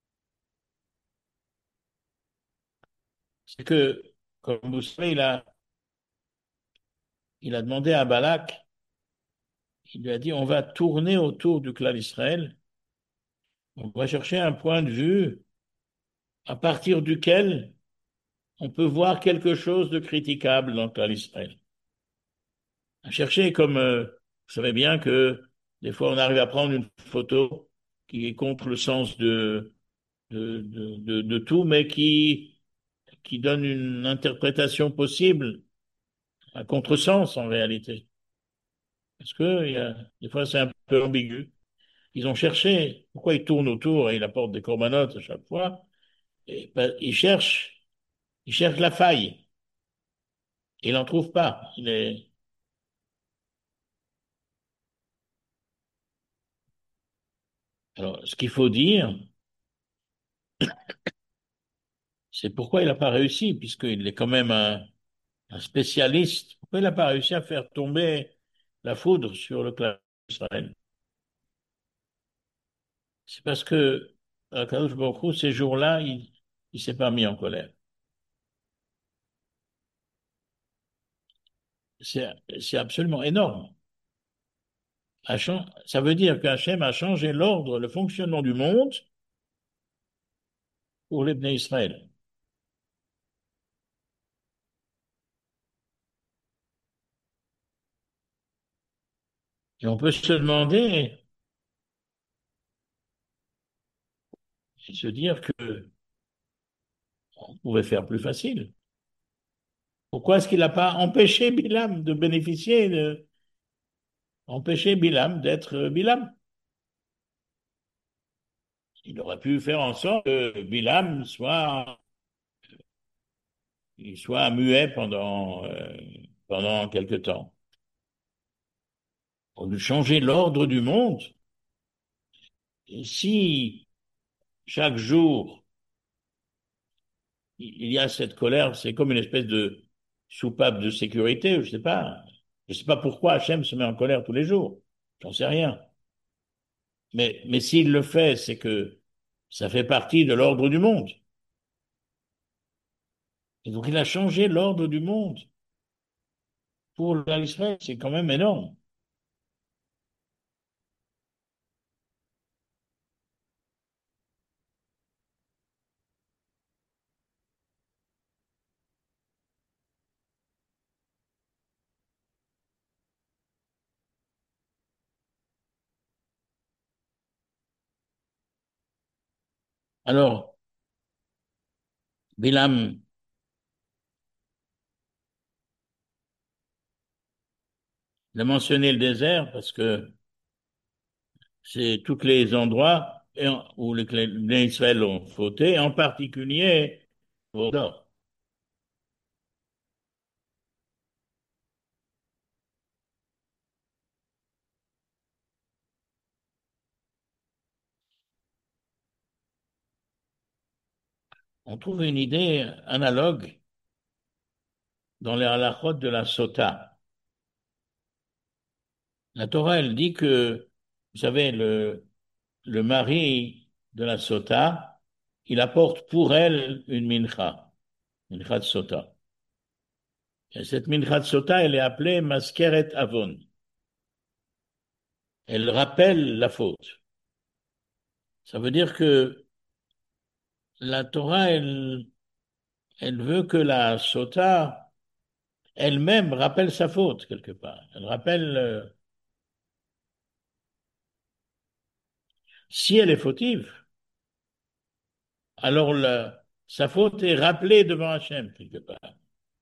c'est que, comme vous savez, il a, il a demandé à Balak, il lui a dit, on va tourner autour du clan d'Israël, on va chercher un point de vue à partir duquel on peut voir quelque chose de critiquable dans le clan d'Israël. À chercher comme, euh, vous savez bien que des fois on arrive à prendre une photo qui est contre le sens de, de, de, de, de tout, mais qui, qui donne une interprétation possible, un contresens en réalité. Parce que il y a, des fois c'est un peu ambigu. Ils ont cherché pourquoi ils tournent autour et ils apportent des corbanotes à chaque fois. Et, ben, ils cherchent, ils cherchent la faille. Et ils n'en trouvent pas. Il est... Alors, ce qu'il faut dire, c'est pourquoi il n'a pas réussi, puisqu'il est quand même un, un spécialiste. Pourquoi il n'a pas réussi à faire tomber la foudre sur le clan d'Israël? C'est parce que Kadosh Baruch Hu, ces jours-là, il ne s'est pas mis en colère. C'est c'est absolument énorme. Hachem- Ça veut dire qu'Hachem a changé l'ordre, le fonctionnement du monde pour les Bnei Israël. Et on peut se demander et se dire que on pouvait faire plus facile. Pourquoi est-ce qu'il n'a pas empêché Bilam de bénéficier, de, empêché Bilam d'être Bilam? Il aurait pu faire en sorte que Bilam soit, il soit muet pendant, euh, pendant quelque temps. Pour lui changer l'ordre du monde, et si chaque jour il y a cette colère, c'est comme une espèce de soupape de sécurité, je sais pas. Je sais pas pourquoi Hachem se met en colère tous les jours. J'en sais rien. Mais, mais s'il le fait, c'est que ça fait partie de l'ordre du monde. Et donc il a changé l'ordre du monde pour l'Israël. C'est quand même énorme. Alors, Bilam, il a mentionné le désert parce que C'est tous les endroits et en- où les les Israël ont fauté, en particulier au nord. On trouve une idée analogue dans les halachot de la Sota. La Torah, elle dit que, vous savez, le, le mari de la Sota, il apporte pour elle une mincha, mincha de Sota. Et cette mincha de Sota, elle est appelée Maskeret Avon. Elle rappelle la faute. Ça veut dire que la Torah, elle, elle veut que la Sota elle-même rappelle sa faute quelque part. Elle rappelle, euh, si elle est fautive, alors la- sa faute est rappelée devant Hachem quelque part.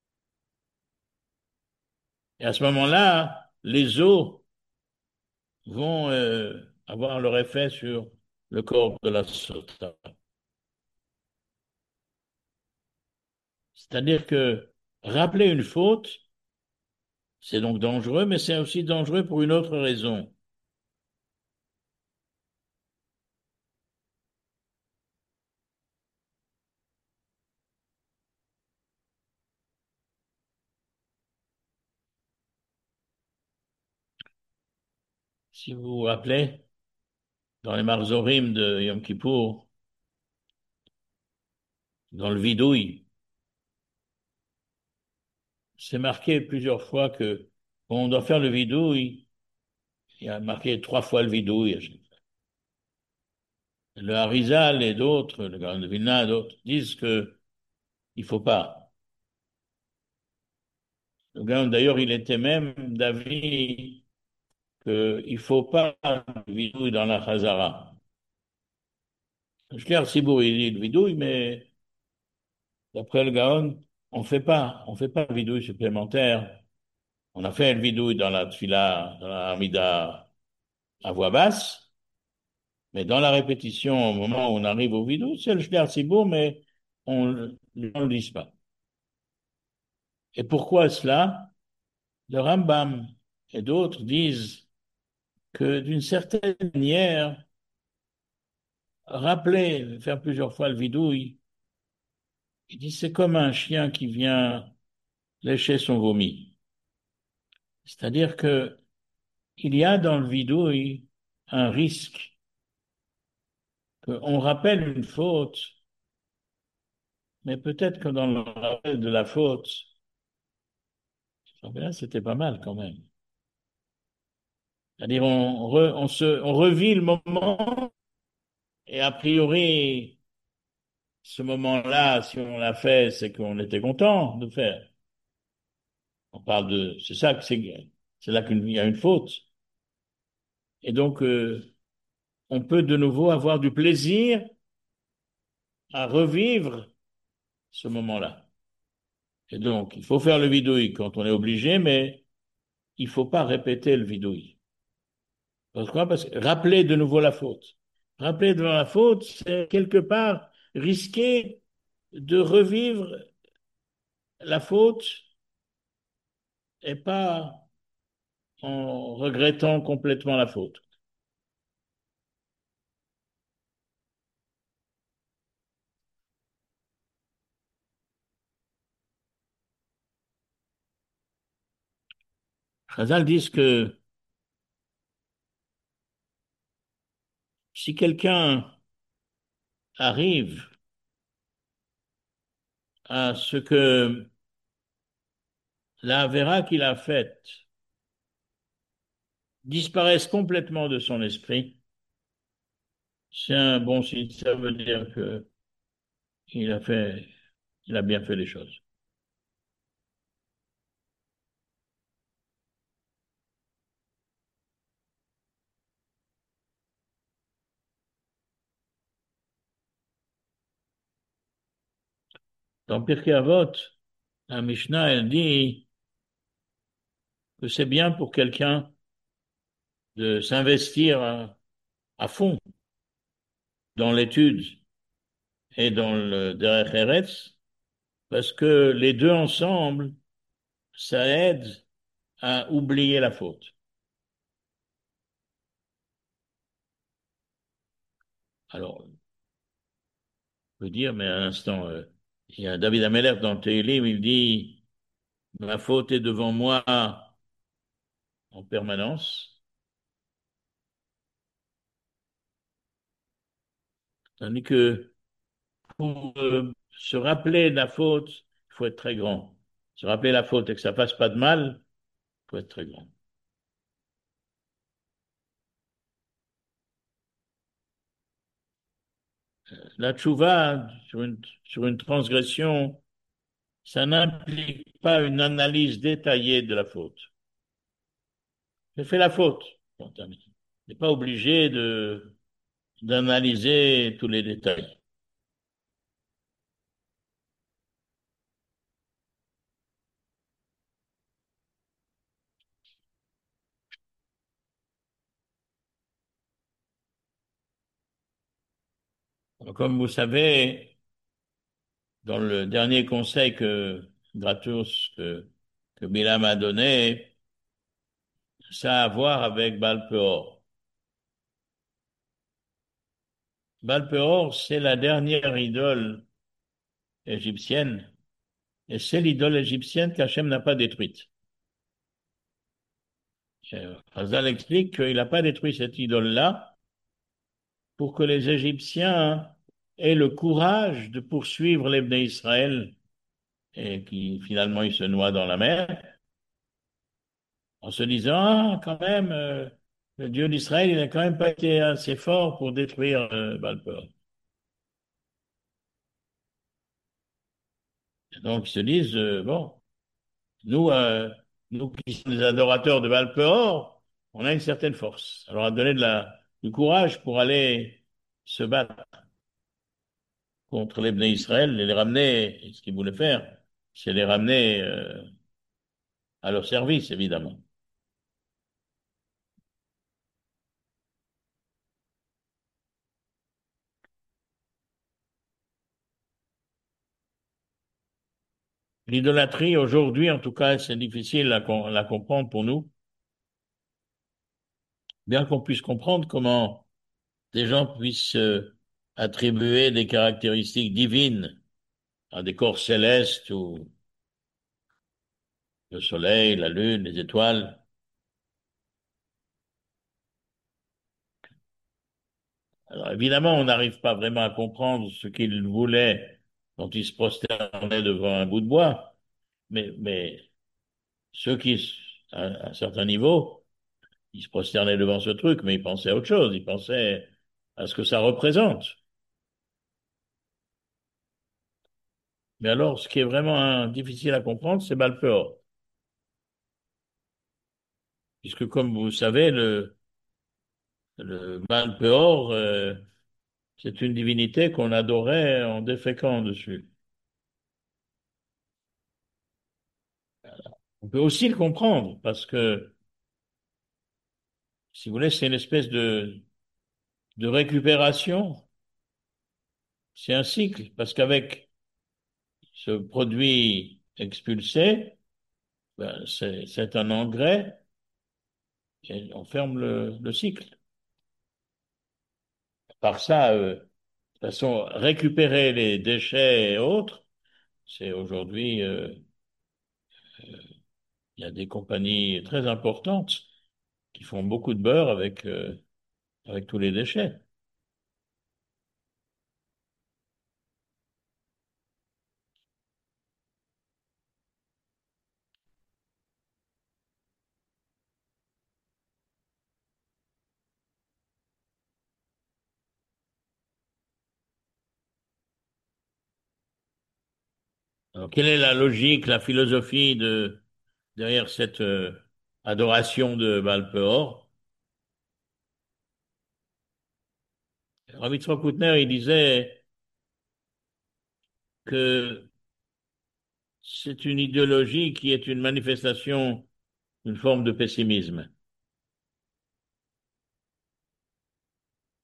Et à ce moment-là, les eaux vont euh, avoir leur effet sur le corps de la Sota. C'est-à-dire que rappeler une faute, c'est donc dangereux, mais c'est aussi dangereux pour une autre raison. Si vous vous rappelez, dans les Marzorim de Yom Kippour, dans le Vidouille, c'est marqué plusieurs fois que quand on doit faire le Vidouille, il y a marqué trois fois le Vidouille. Le Harizal et d'autres, le Gaon de Vilna et d'autres, disent que il faut pas. Le Gaon, d'ailleurs, il était même d'avis qu'il faut pas le Vidouille dans la Chazara. Le Shliach Tzibur, il dit le Vidouille, mais d'après le Gaon, on fait pas, on fait pas le Vidouille supplémentaire. On a fait le Vidouille dans la Tfila, dans la Hamida à voix basse, mais dans la répétition, au moment où on arrive au vidou, c'est le Shliach Tzibur, mais on ne le dit pas. Et pourquoi cela? Le Rambam et d'autres disent que d'une certaine manière, rappeler, faire plusieurs fois le vidouille, il dit c'est comme un chien qui vient lécher son vomi. C'est-à-dire que il y a dans le vidouille un risque qu'on rappelle une faute, mais peut-être que dans le rappel de la faute, ah ben là, c'était pas mal quand même. C'est-à-dire, on, re- on se, on revit le moment et a priori, ce moment-là, si on l'a fait, c'est qu'on était content de faire. On parle de, c'est ça que c'est, c'est là qu'il y a une faute. Et donc, euh, on peut de nouveau avoir du plaisir à revivre ce moment-là. Et donc, il faut faire le vidouille quand on est obligé, mais il faut pas répéter le vidouille. Pourquoi? Parce que rappeler de nouveau la faute. Rappeler devant la faute, c'est quelque part risquer de revivre la faute et pas en regrettant complètement la faute. Chazal disent que si quelqu'un arrive à ce que la vera qu'il a faite disparaisse complètement de son esprit, c'est un bon signe. Ça veut dire que il a fait, il a bien fait les choses. Dans Pirkei Avot, la Mishnah, elle dit que c'est bien pour quelqu'un de s'investir, hein, à fond dans l'étude et dans le Derech Eretz, parce que les deux ensemble, ça aide à oublier la faute. Alors, on peut dire, mais à l'instant, euh, il y a David Ameller dans le Tehillim, il dit, ma faute est devant moi en permanence, tandis que pour euh, se rappeler de la faute, il faut être très grand. Se rappeler la faute et que ça fasse pas de mal, il faut être très grand. La tchouva sur une, sur une transgression, ça n'implique pas une analyse détaillée de la faute. J'ai fait la faute. Bon, on n'est pas obligé de, d'analyser tous les détails. Alors, comme vous savez, dans le dernier conseil que gratos que, que Bilam a donné, ça a à voir avec Baal Peor. Baal Peor, c'est la dernière idole égyptienne, et c'est l'idole égyptienne qu'Hachem n'a pas détruite. Euh, Hazal explique qu'il n'a pas détruit cette idole-là pour que les Égyptiens aient le courage de poursuivre les Bnei Israël et qui finalement ils se noient dans la mer en se disant ah quand même euh, le Dieu d'Israël il n'a quand même pas été assez fort pour détruire euh, Baal-Peor. Donc ils se disent euh, bon nous euh, nous qui sommes des adorateurs de Baal-Peor on a une certaine force. Alors on a donné de la du courage pour aller se battre contre les Bnei Israël et les ramener, et ce qu'ils voulaient faire, c'est les ramener euh, à leur service, évidemment. L'idolâtrie, aujourd'hui, en tout cas, c'est difficile à, com- à la comprendre pour nous, bien qu'on puisse comprendre comment des gens puissent euh, attribuer des caractéristiques divines à des corps célestes ou le soleil, la lune, les étoiles. Alors, évidemment, on n'arrive pas vraiment à comprendre ce qu'ils voulaient quand ils se prosternaient devant un bout de bois, mais, mais ceux qui, à un certain niveau, ils se prosternaient devant ce truc, mais ils pensaient à autre chose, ils pensaient à ce que ça représente. Mais alors, ce qui est vraiment hein, difficile à comprendre, c'est Balpeor. Puisque, comme vous savez, le, le Balpeor, euh, c'est une divinité qu'on adorait en déféquant dessus. On peut aussi le comprendre, parce que, si vous voulez, c'est une espèce de, de récupération. C'est un cycle, parce qu'avec ce produit expulsé, ben, c'est, c'est un engrais et on ferme le, le cycle. Par ça, euh, de toute façon, récupérer les déchets et autres, c'est aujourd'hui, euh, il y a des compagnies très importantes qui font beaucoup de beurre avec, euh, avec tous les déchets. Alors, quelle est la logique, la philosophie de, derrière cette euh, adoration de Baal-Peor? Rav Yitzhak Koutner, il disait que c'est une idéologie qui est une manifestation d'une forme de pessimisme.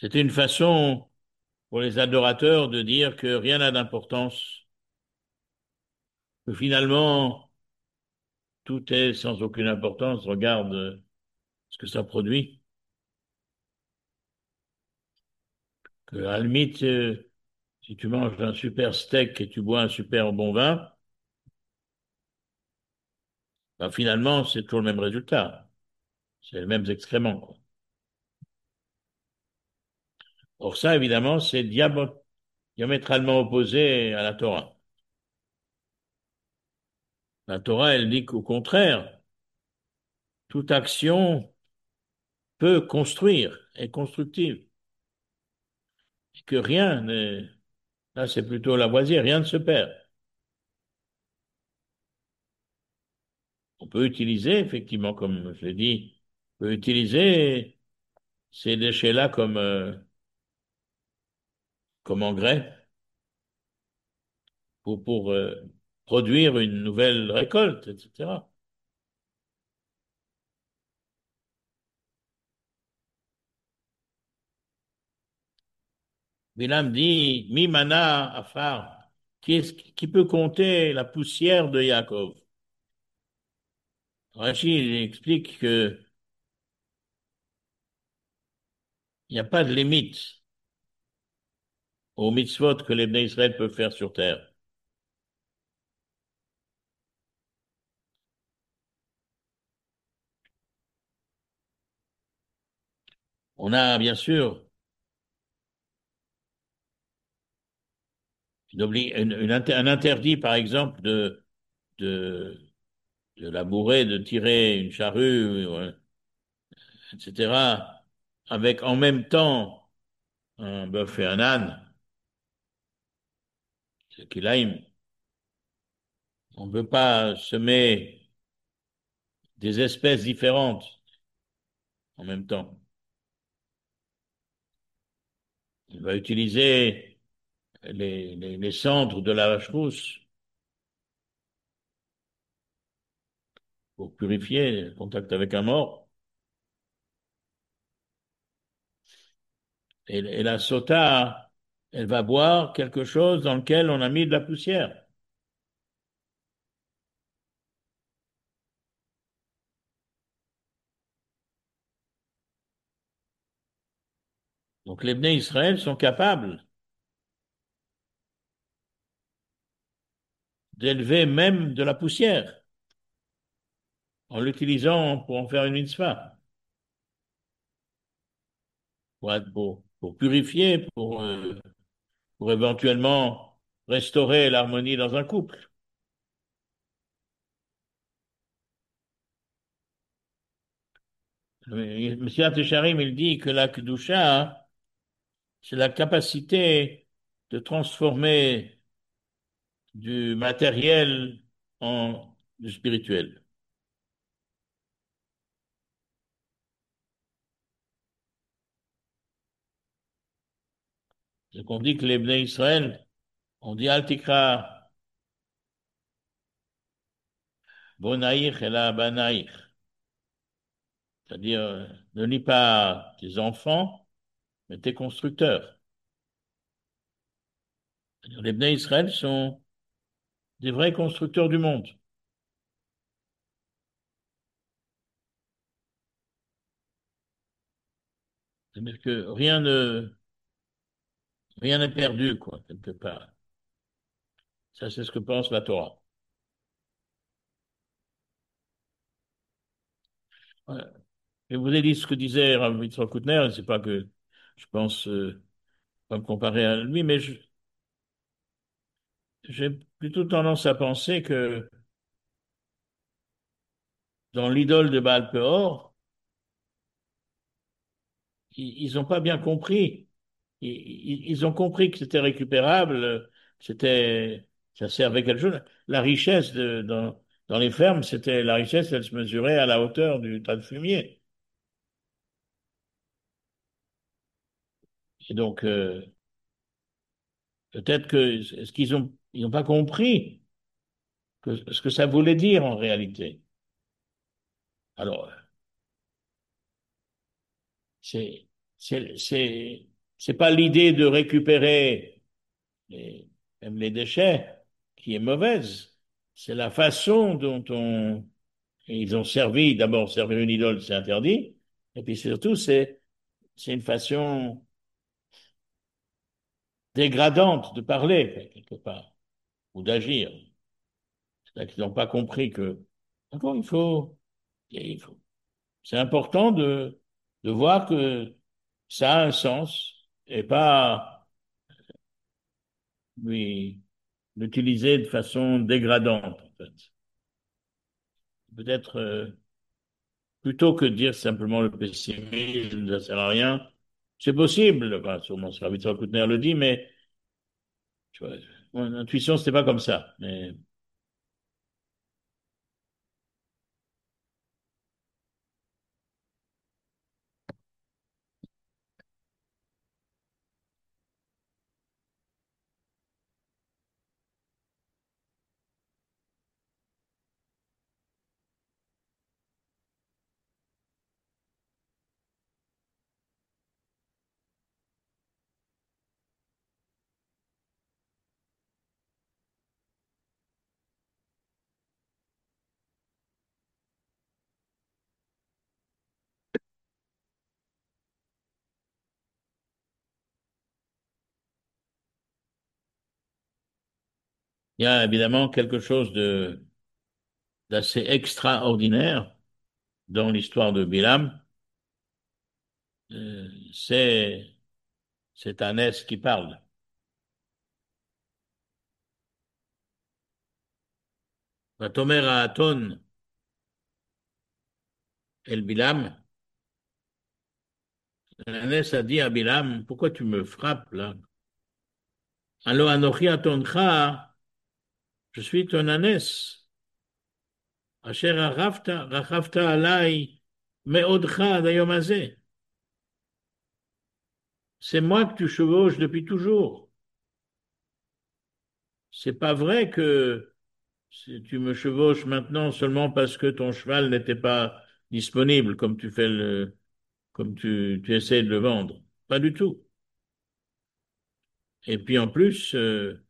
C'était une façon pour les adorateurs de dire que rien n'a d'importance, que finalement tout est sans aucune importance. Regarde euh, ce que ça produit. Que à la limite, euh, si tu manges un super steak et tu bois un super bon vin, ben finalement c'est toujours le même résultat. C'est les mêmes excréments, quoi. Or ça, évidemment, c'est diabo- diamétralement opposé à la Torah. La Torah, elle dit qu'au contraire, toute action peut construire, est constructive, et que rien n'est, là c'est plutôt Lavoisier, rien ne se perd. On peut utiliser, effectivement, comme je l'ai dit, on peut utiliser ces déchets-là comme, euh, comme engrais pour, pour euh, produire une nouvelle récolte, et cetera. Bilam dit, Mi mana afar, qui est qui peut compter la poussière de Yaakov? Rachid explique que il n'y a pas de limite aux mitzvot que les Bnei Israël peuvent faire sur terre. On a bien sûr une obli- une- une inter- un interdit, par exemple, de, de, de labourer, de tirer une charrue, ouais, et cetera, avec en même temps un bœuf et un âne, ce qu'il aime. On ne peut pas semer des espèces différentes en même temps. On va utiliser les, les, les cendres de la vache rousse pour purifier le contact avec un mort. Et, et la sota, elle va boire quelque chose dans lequel on a mis de la poussière. Donc les Bnei Israël sont capables d'élever même de la poussière en l'utilisant pour en faire une mitzvah, pour, pour, pour purifier, pour, euh, pour éventuellement restaurer l'harmonie dans un couple. Monsieur Techarim, il dit que la Kedusha, c'est la capacité de transformer du matériel en du spirituel. Donc on dit que les Bnei Israël, on dit Altikra Bonaïr et la Banaïr. C'est-à-dire, euh, ne lis pas tes enfants, mais tes constructeurs. C'est-à-dire, les Bnei Israël sont des vrais constructeurs du monde. C'est-à-dire que rien ne, rien n'est perdu, quoi, quelque part. Ça, c'est ce que pense la Torah. Ouais. Je vous ai dit ce que disait Rav Yitzhak Koutner, c'est pas que je pense euh, pas me comparer à lui, mais je- j'ai plutôt tendance à penser que dans l'idole de Baal Peor, ils n'ont pas bien compris. Ils, ils- ils ont compris que c'était récupérable, c'était, ça servait quelque chose. La richesse de, dans, dans les fermes, c'était la richesse, elle se mesurait à la hauteur du tas de fumier. Et donc, euh, peut-être que est-ce qu'ils ont, ils n'ont pas compris que, ce que ça voulait dire en réalité. Alors, c'est, c'est, c'est c'est pas l'idée de récupérer les, même les déchets qui est mauvaise. C'est la façon dont on, ils ont servi, d'abord servir une idole, c'est interdit. Et puis surtout, c'est, c'est une façon dégradante de parler, quelque part, ou d'agir. C'est-à-dire qu'ils n'ont pas compris que, encore, il faut, il faut, c'est important de, de voir que ça a un sens et pas, oui, l'utiliser de façon dégradante, en fait. Peut-être, euh, plutôt que de dire simplement le pessimisme, ça sert à rien. C'est possible, enfin, sûrement, ça Kuttner le dit, mais tu vois, mon intuition, c'était pas comme ça. Mais il y a évidemment quelque chose de d'assez extraordinaire dans l'histoire de Bilam. Euh, c'est c'est un ânesse qui parle. Vatomer à Aton El Bilam, l'ânesse a dit à Bilam, pourquoi tu me frappes là? Allo Anochi Atoncha, je suis ton ânesse. Asher rachavta, rachavta alai, me'odcha dayom hazeh. C'est moi que tu chevauches depuis toujours. C'est pas vrai que si tu me chevauches maintenant seulement parce que ton cheval n'était pas disponible, comme tu fais le, comme tu, tu essaies de le vendre. Pas du tout. Et puis en plus, euh,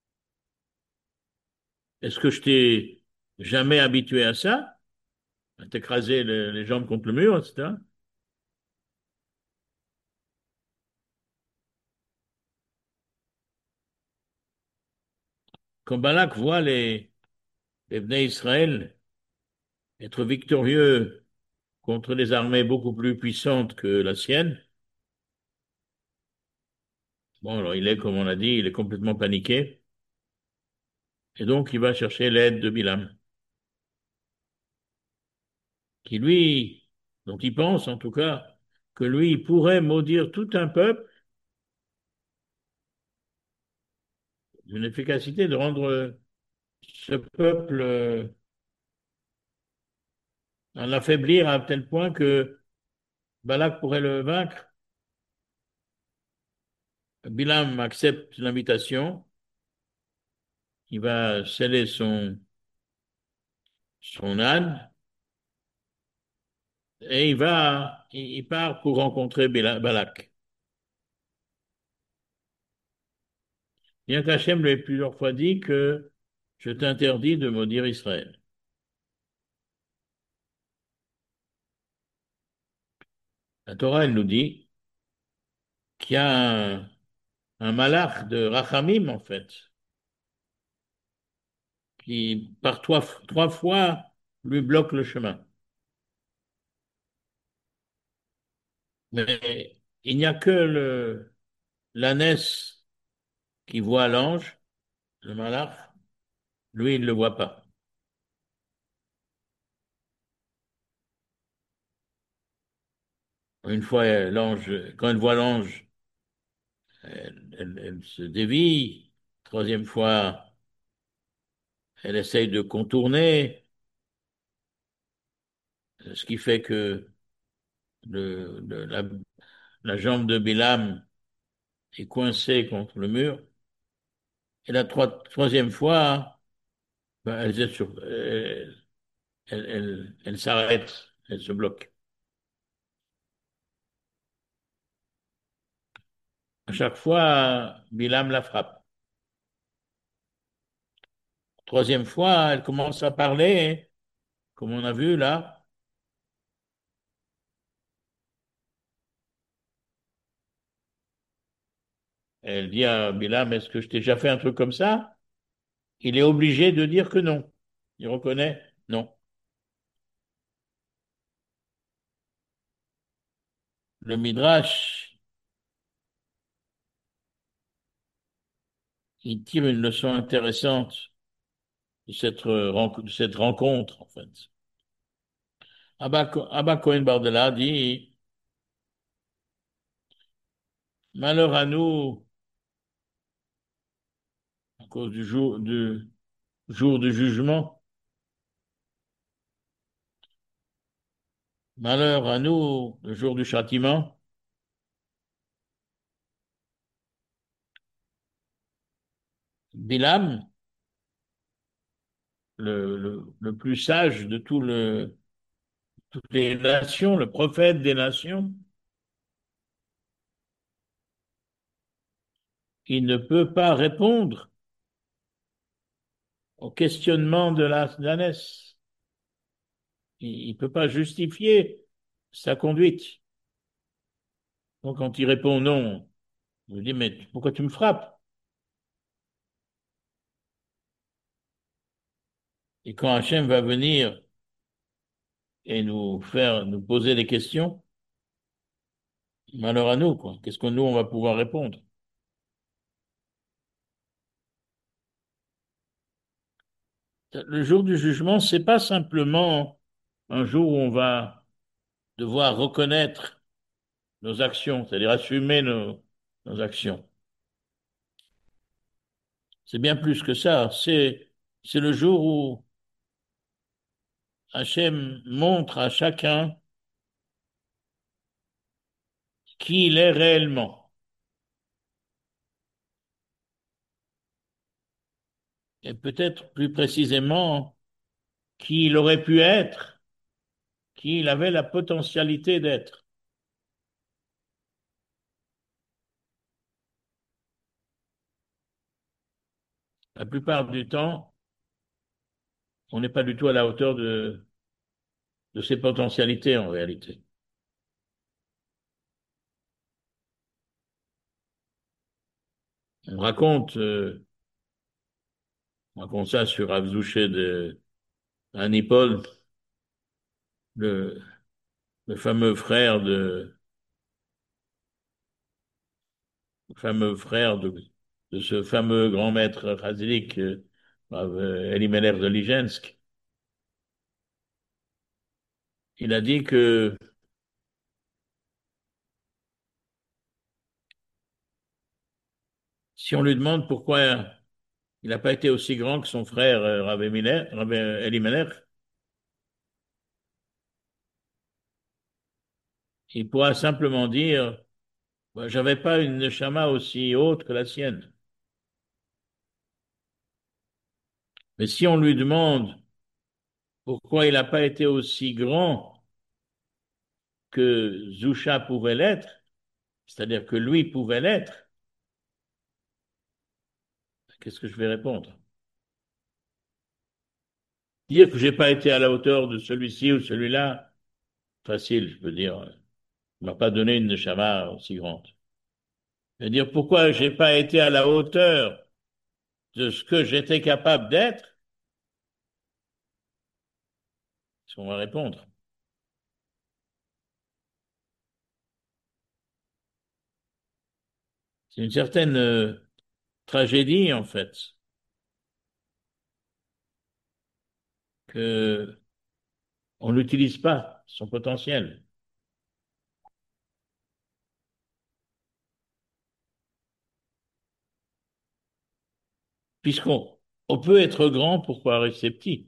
est-ce que je t'ai jamais habitué à ça? À t'écraser le- les jambes contre le mur, et cetera. Quand Balak voit les, les Bnei Israël être victorieux contre des armées beaucoup plus puissantes que la sienne, bon, alors il est, comme on a dit, il est complètement paniqué. Et donc, il va chercher l'aide de Bilam, qui lui, dont il pense en tout cas, que lui, il pourrait maudire tout un peuple d'une efficacité de rendre ce peuple, euh, à l'affaiblir à tel point que Balak pourrait le vaincre. Bilam accepte l'invitation, il va sceller son, son âne et il va, il il part pour rencontrer Bila- Balak. Bien qu'Hachem lui ait plusieurs fois dit que je t'interdis de maudire Israël. La Torah, elle nous dit qu'il y a un, un malach de Rachamim, en fait, qui, par trois, trois fois, lui bloque le chemin. Mais il n'y a que le, l'ânesse qui voit l'ange, le malach, lui, il ne le voit pas. Une fois, euh, l'ange, quand elle voit l'ange, elle, elle- elle se dévie. Troisième fois, elle essaye de contourner, ce qui fait que le, le- la, la jambe de Bilam est coincée contre le mur. Et la troi- troisième fois, ben, elle, est sur- elle, elle, elle- elle s'arrête, elle se bloque. À chaque fois, Bilam la frappe. Troisième fois, elle commence à parler, comme on a vu là. Elle dit à Bilam, est-ce que je t'ai déjà fait un truc comme ça? Il est obligé de dire que non. Il reconnaît non. Le Midrash, il tire une leçon intéressante de cette, euh, renco- de cette rencontre, en fait. Abba, Co- Abba Cohen Bardella dit, malheur à nous, à cause du jour, du jour du jugement, malheur à nous, le jour du châtiment. Bilam, le, le, le plus sage de tout le, toutes les nations, le prophète des nations, il ne peut pas répondre au questionnement de la d'Anès. Il ne peut pas justifier sa conduite. Donc, quand il répond non, je lui dis, mais pourquoi tu me frappes? Et quand Hachem va venir et nous faire, nous poser des questions, malheur à nous, quoi. Qu'est-ce que nous, on va pouvoir répondre? Le jour du jugement, c'est pas simplement un jour où on va devoir reconnaître nos actions, c'est-à-dire assumer nos, nos actions. C'est bien plus que ça. C'est, c'est le jour où Hachem montre à chacun qui il est réellement. Et peut-être plus précisément qui il aurait pu être, qui il avait la potentialité d'être. La plupart du temps, on n'est pas du tout à la hauteur de, de ses potentialités en réalité. On raconte, euh, on raconte ça sur Avzouché de Hannibal, le, le fameux frère de, le fameux frère de, de ce fameux grand maître chassidique, euh, euh, Elimelech de Ligensk. Il a dit que si on lui demande pourquoi il n'a pas été aussi grand que son frère euh, Rabbi Miller, Rabbi Elimelech, il pourra simplement dire, bah, j'avais pas une neshama aussi haute que la sienne. Mais si on lui demande pourquoi il n'a pas été aussi grand que Zusha pouvait l'être, c'est-à-dire que lui pouvait l'être, qu'est-ce que je vais répondre? Dire que j'ai pas été à la hauteur de celui-ci ou celui-là, facile, je peux dire. Il m'a pas donné une neshama aussi grande. Je veux dire pourquoi j'ai pas été à la hauteur de ce que j'étais capable d'être, ce qu'on va répondre. C'est une certaine euh, tragédie, en fait, que on n'utilise pas son potentiel. Puisqu'on on peut être grand, pourquoi rester petit?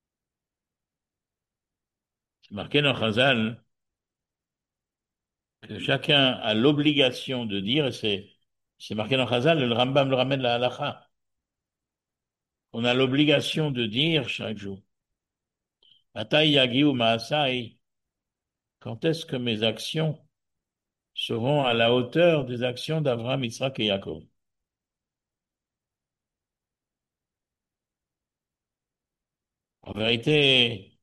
C'est marqué dans Chazal que chacun a l'obligation de dire, et c'est, c'est marqué dans Chazal, le Rambam le ramène la halakha. On a l'obligation de dire chaque jour, Matai yagiu maasai, quand est-ce que mes actions seront à la hauteur des actions d'Abraham, Isaac et Jacob? En vérité,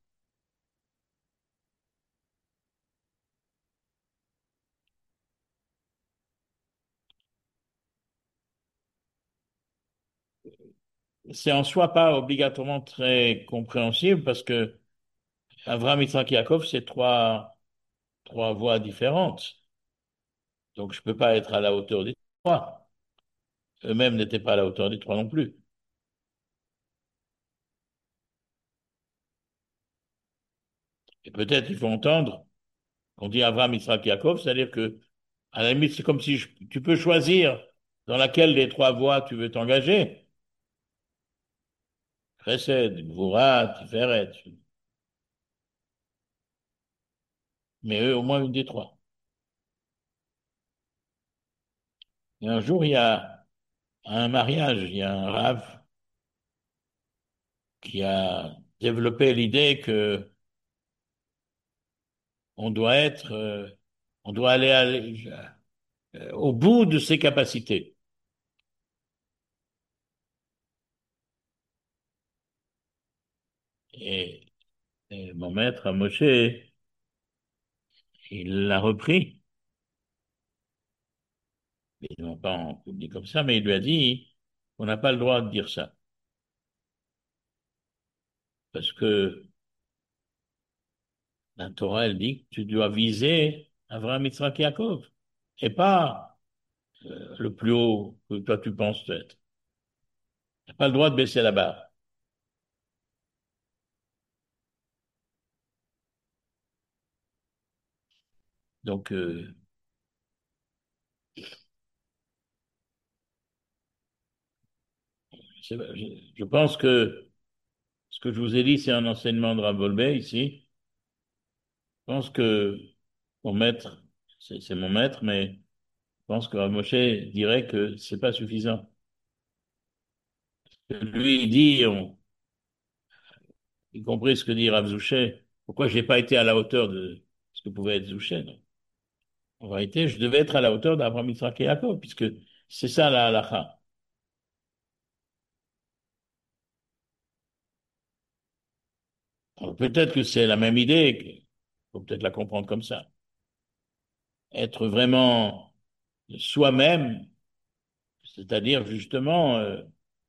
c'est en soi pas obligatoirement très compréhensible parce que Abraham, Isaac et Jacob, c'est trois, trois voies différentes. Donc, je peux pas être à la hauteur des trois. Eux-mêmes n'étaient pas à la hauteur des trois non plus. Et peut-être il faut entendre qu'on dit Abraham, Isaac et Jacob, c'est-à-dire que, à la limite, c'est comme si je- tu peux choisir dans laquelle des trois voies tu veux t'engager. Chesed, Gvura, Tiferet. Mais eux, au moins une des trois. Et un jour, il y a un mariage, il y a un rave qui a développé l'idée que on doit être, euh, on doit aller, aller, euh, au bout de ses capacités. Et, et mon maître, Moshe, il l'a repris. Ils n'ont pas en public comme ça, mais il lui a dit, on n'a pas le droit de dire ça. Parce que la Torah, elle dit que tu dois viser Avraham, Yitzhak et Yaakov. Et pas euh, le plus haut que toi tu penses être. Tu n'as pas le droit de baisser la barre. Donc, euh, c'est- je, je pense que ce que je vous ai dit, c'est un enseignement de Rav Wolbe ici. Je pense que mon maître, c'est c'est mon maître, mais je pense que Rav Moshe dirait que c'est pas suffisant. Lui, il dit, on- y compris ce que dit Rav Zouché, pourquoi j'ai pas été à la hauteur de ce que pouvait être Zouché, non? En réalité, je devais être à la hauteur d'Abraham, Yitzhak et Jacob, puisque c'est ça la halakha. Alors, peut-être que c'est la même idée, qu'il faut peut-être la comprendre comme ça. Être vraiment soi-même, c'est-à-dire justement euh,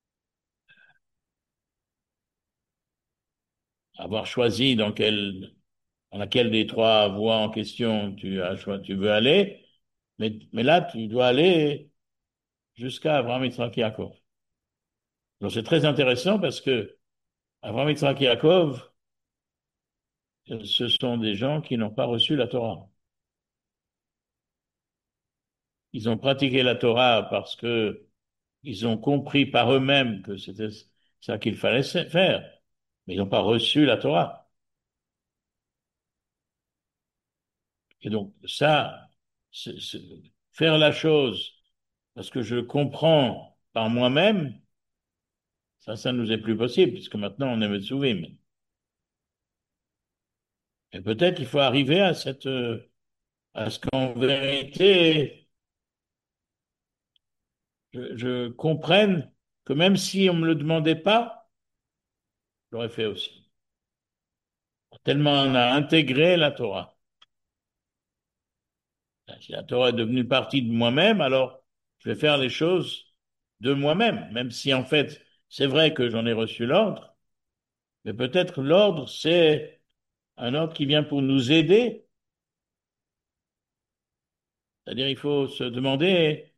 avoir choisi dans quelle, dans laquelle des trois voies en question tu as choi- tu veux aller, mais, mais là, tu dois aller jusqu'à Abraham, Yitzhak et Jacob. Donc, c'est très intéressant parce que Abraham, Yitzhak et Jacob, euh, ce sont des gens qui n'ont pas reçu la Torah. Ils ont pratiqué la Torah parce que ils ont compris par eux-mêmes que c'était ça qu'il fallait faire, mais ils n'ont pas reçu la Torah. Et donc, ça, c'est- c'est- faire la chose parce que je comprends par moi-même, ça, ça nous est plus possible, puisque maintenant on est Metsouvim. Et peut-être qu'il faut arriver à cette, euh, à ce qu'en vérité, je, je comprenne que même si on me le demandait pas, j'aurais fait aussi. Tellement on a intégré la Torah. Si la Torah est devenue partie de moi-même, alors je vais faire les choses de moi-même, même si en fait, c'est vrai que j'en ai reçu l'ordre, mais peut-être l'ordre, c'est un ordre qui vient pour nous aider. C'est-à-dire, il faut se demander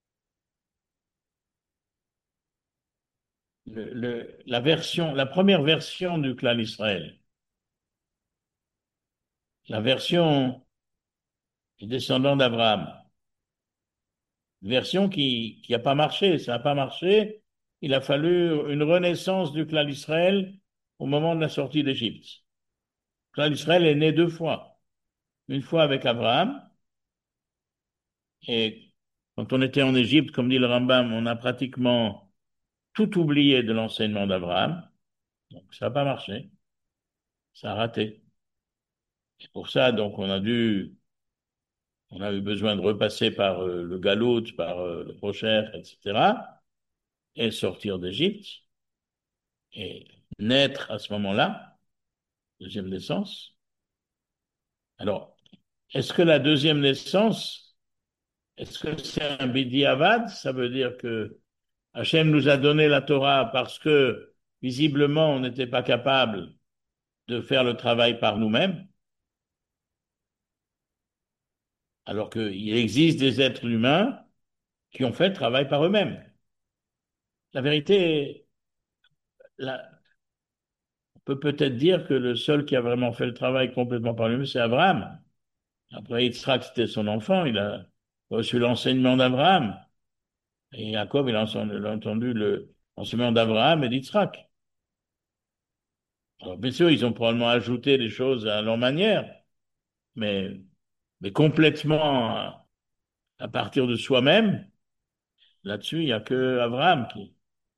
le, le- la version, la première version du clan Israël, la version des descendants d'Abraham, version qui qui a pas marché, ça n'a pas marché. Il a fallu une renaissance du clan Israël au moment de la sortie d'Égypte. Le clan Israël est né deux fois. Une fois avec Abraham Et quand on était en Égypte, comme dit le Rambam, on a pratiquement tout oublié de l'enseignement d'Abraham. Donc ça n'a pas marché, ça a raté. C'est pour ça, donc, on a dû, on a eu besoin de repasser par euh, le Galout, par euh, le Procher, et cetera, et sortir d'Égypte, et naître à ce moment-là, deuxième naissance. Alors, est-ce que la deuxième naissance, est-ce que c'est un Bidi Avad? Ça veut dire que Hachem nous a donné la Torah parce que, visiblement, on n'était pas capable de faire le travail par nous-mêmes, alors qu'il existe des êtres humains qui ont fait le travail par eux-mêmes. La vérité, la- on peut peut-être dire que le seul qui a vraiment fait le travail complètement par lui-même, c'est Abraham. Après, Yitzhak, c'était son enfant, il a reçu l'enseignement d'Abraham. Et Jacob, il a entendu il a entendu le- l'enseignement d'Abraham et d'Yitzhak. Alors, bien sûr, ils ont probablement ajouté des choses à leur manière, mais, mais complètement à, à partir de soi-même, là-dessus, il n'y a que Abraham qui.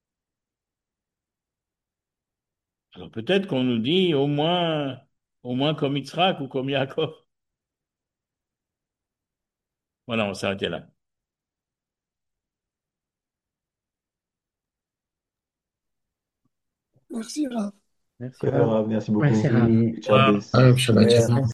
Alors peut-être qu'on nous dit au moins, au moins comme Yitzhak ou comme Jacob. Voilà, on va s'arrêter là. Merci, Raph. Merci, Frère Rav. Arabe, merci beaucoup. Merci, Rav. Shabbat Ah, Shalom. Shabbat shalom.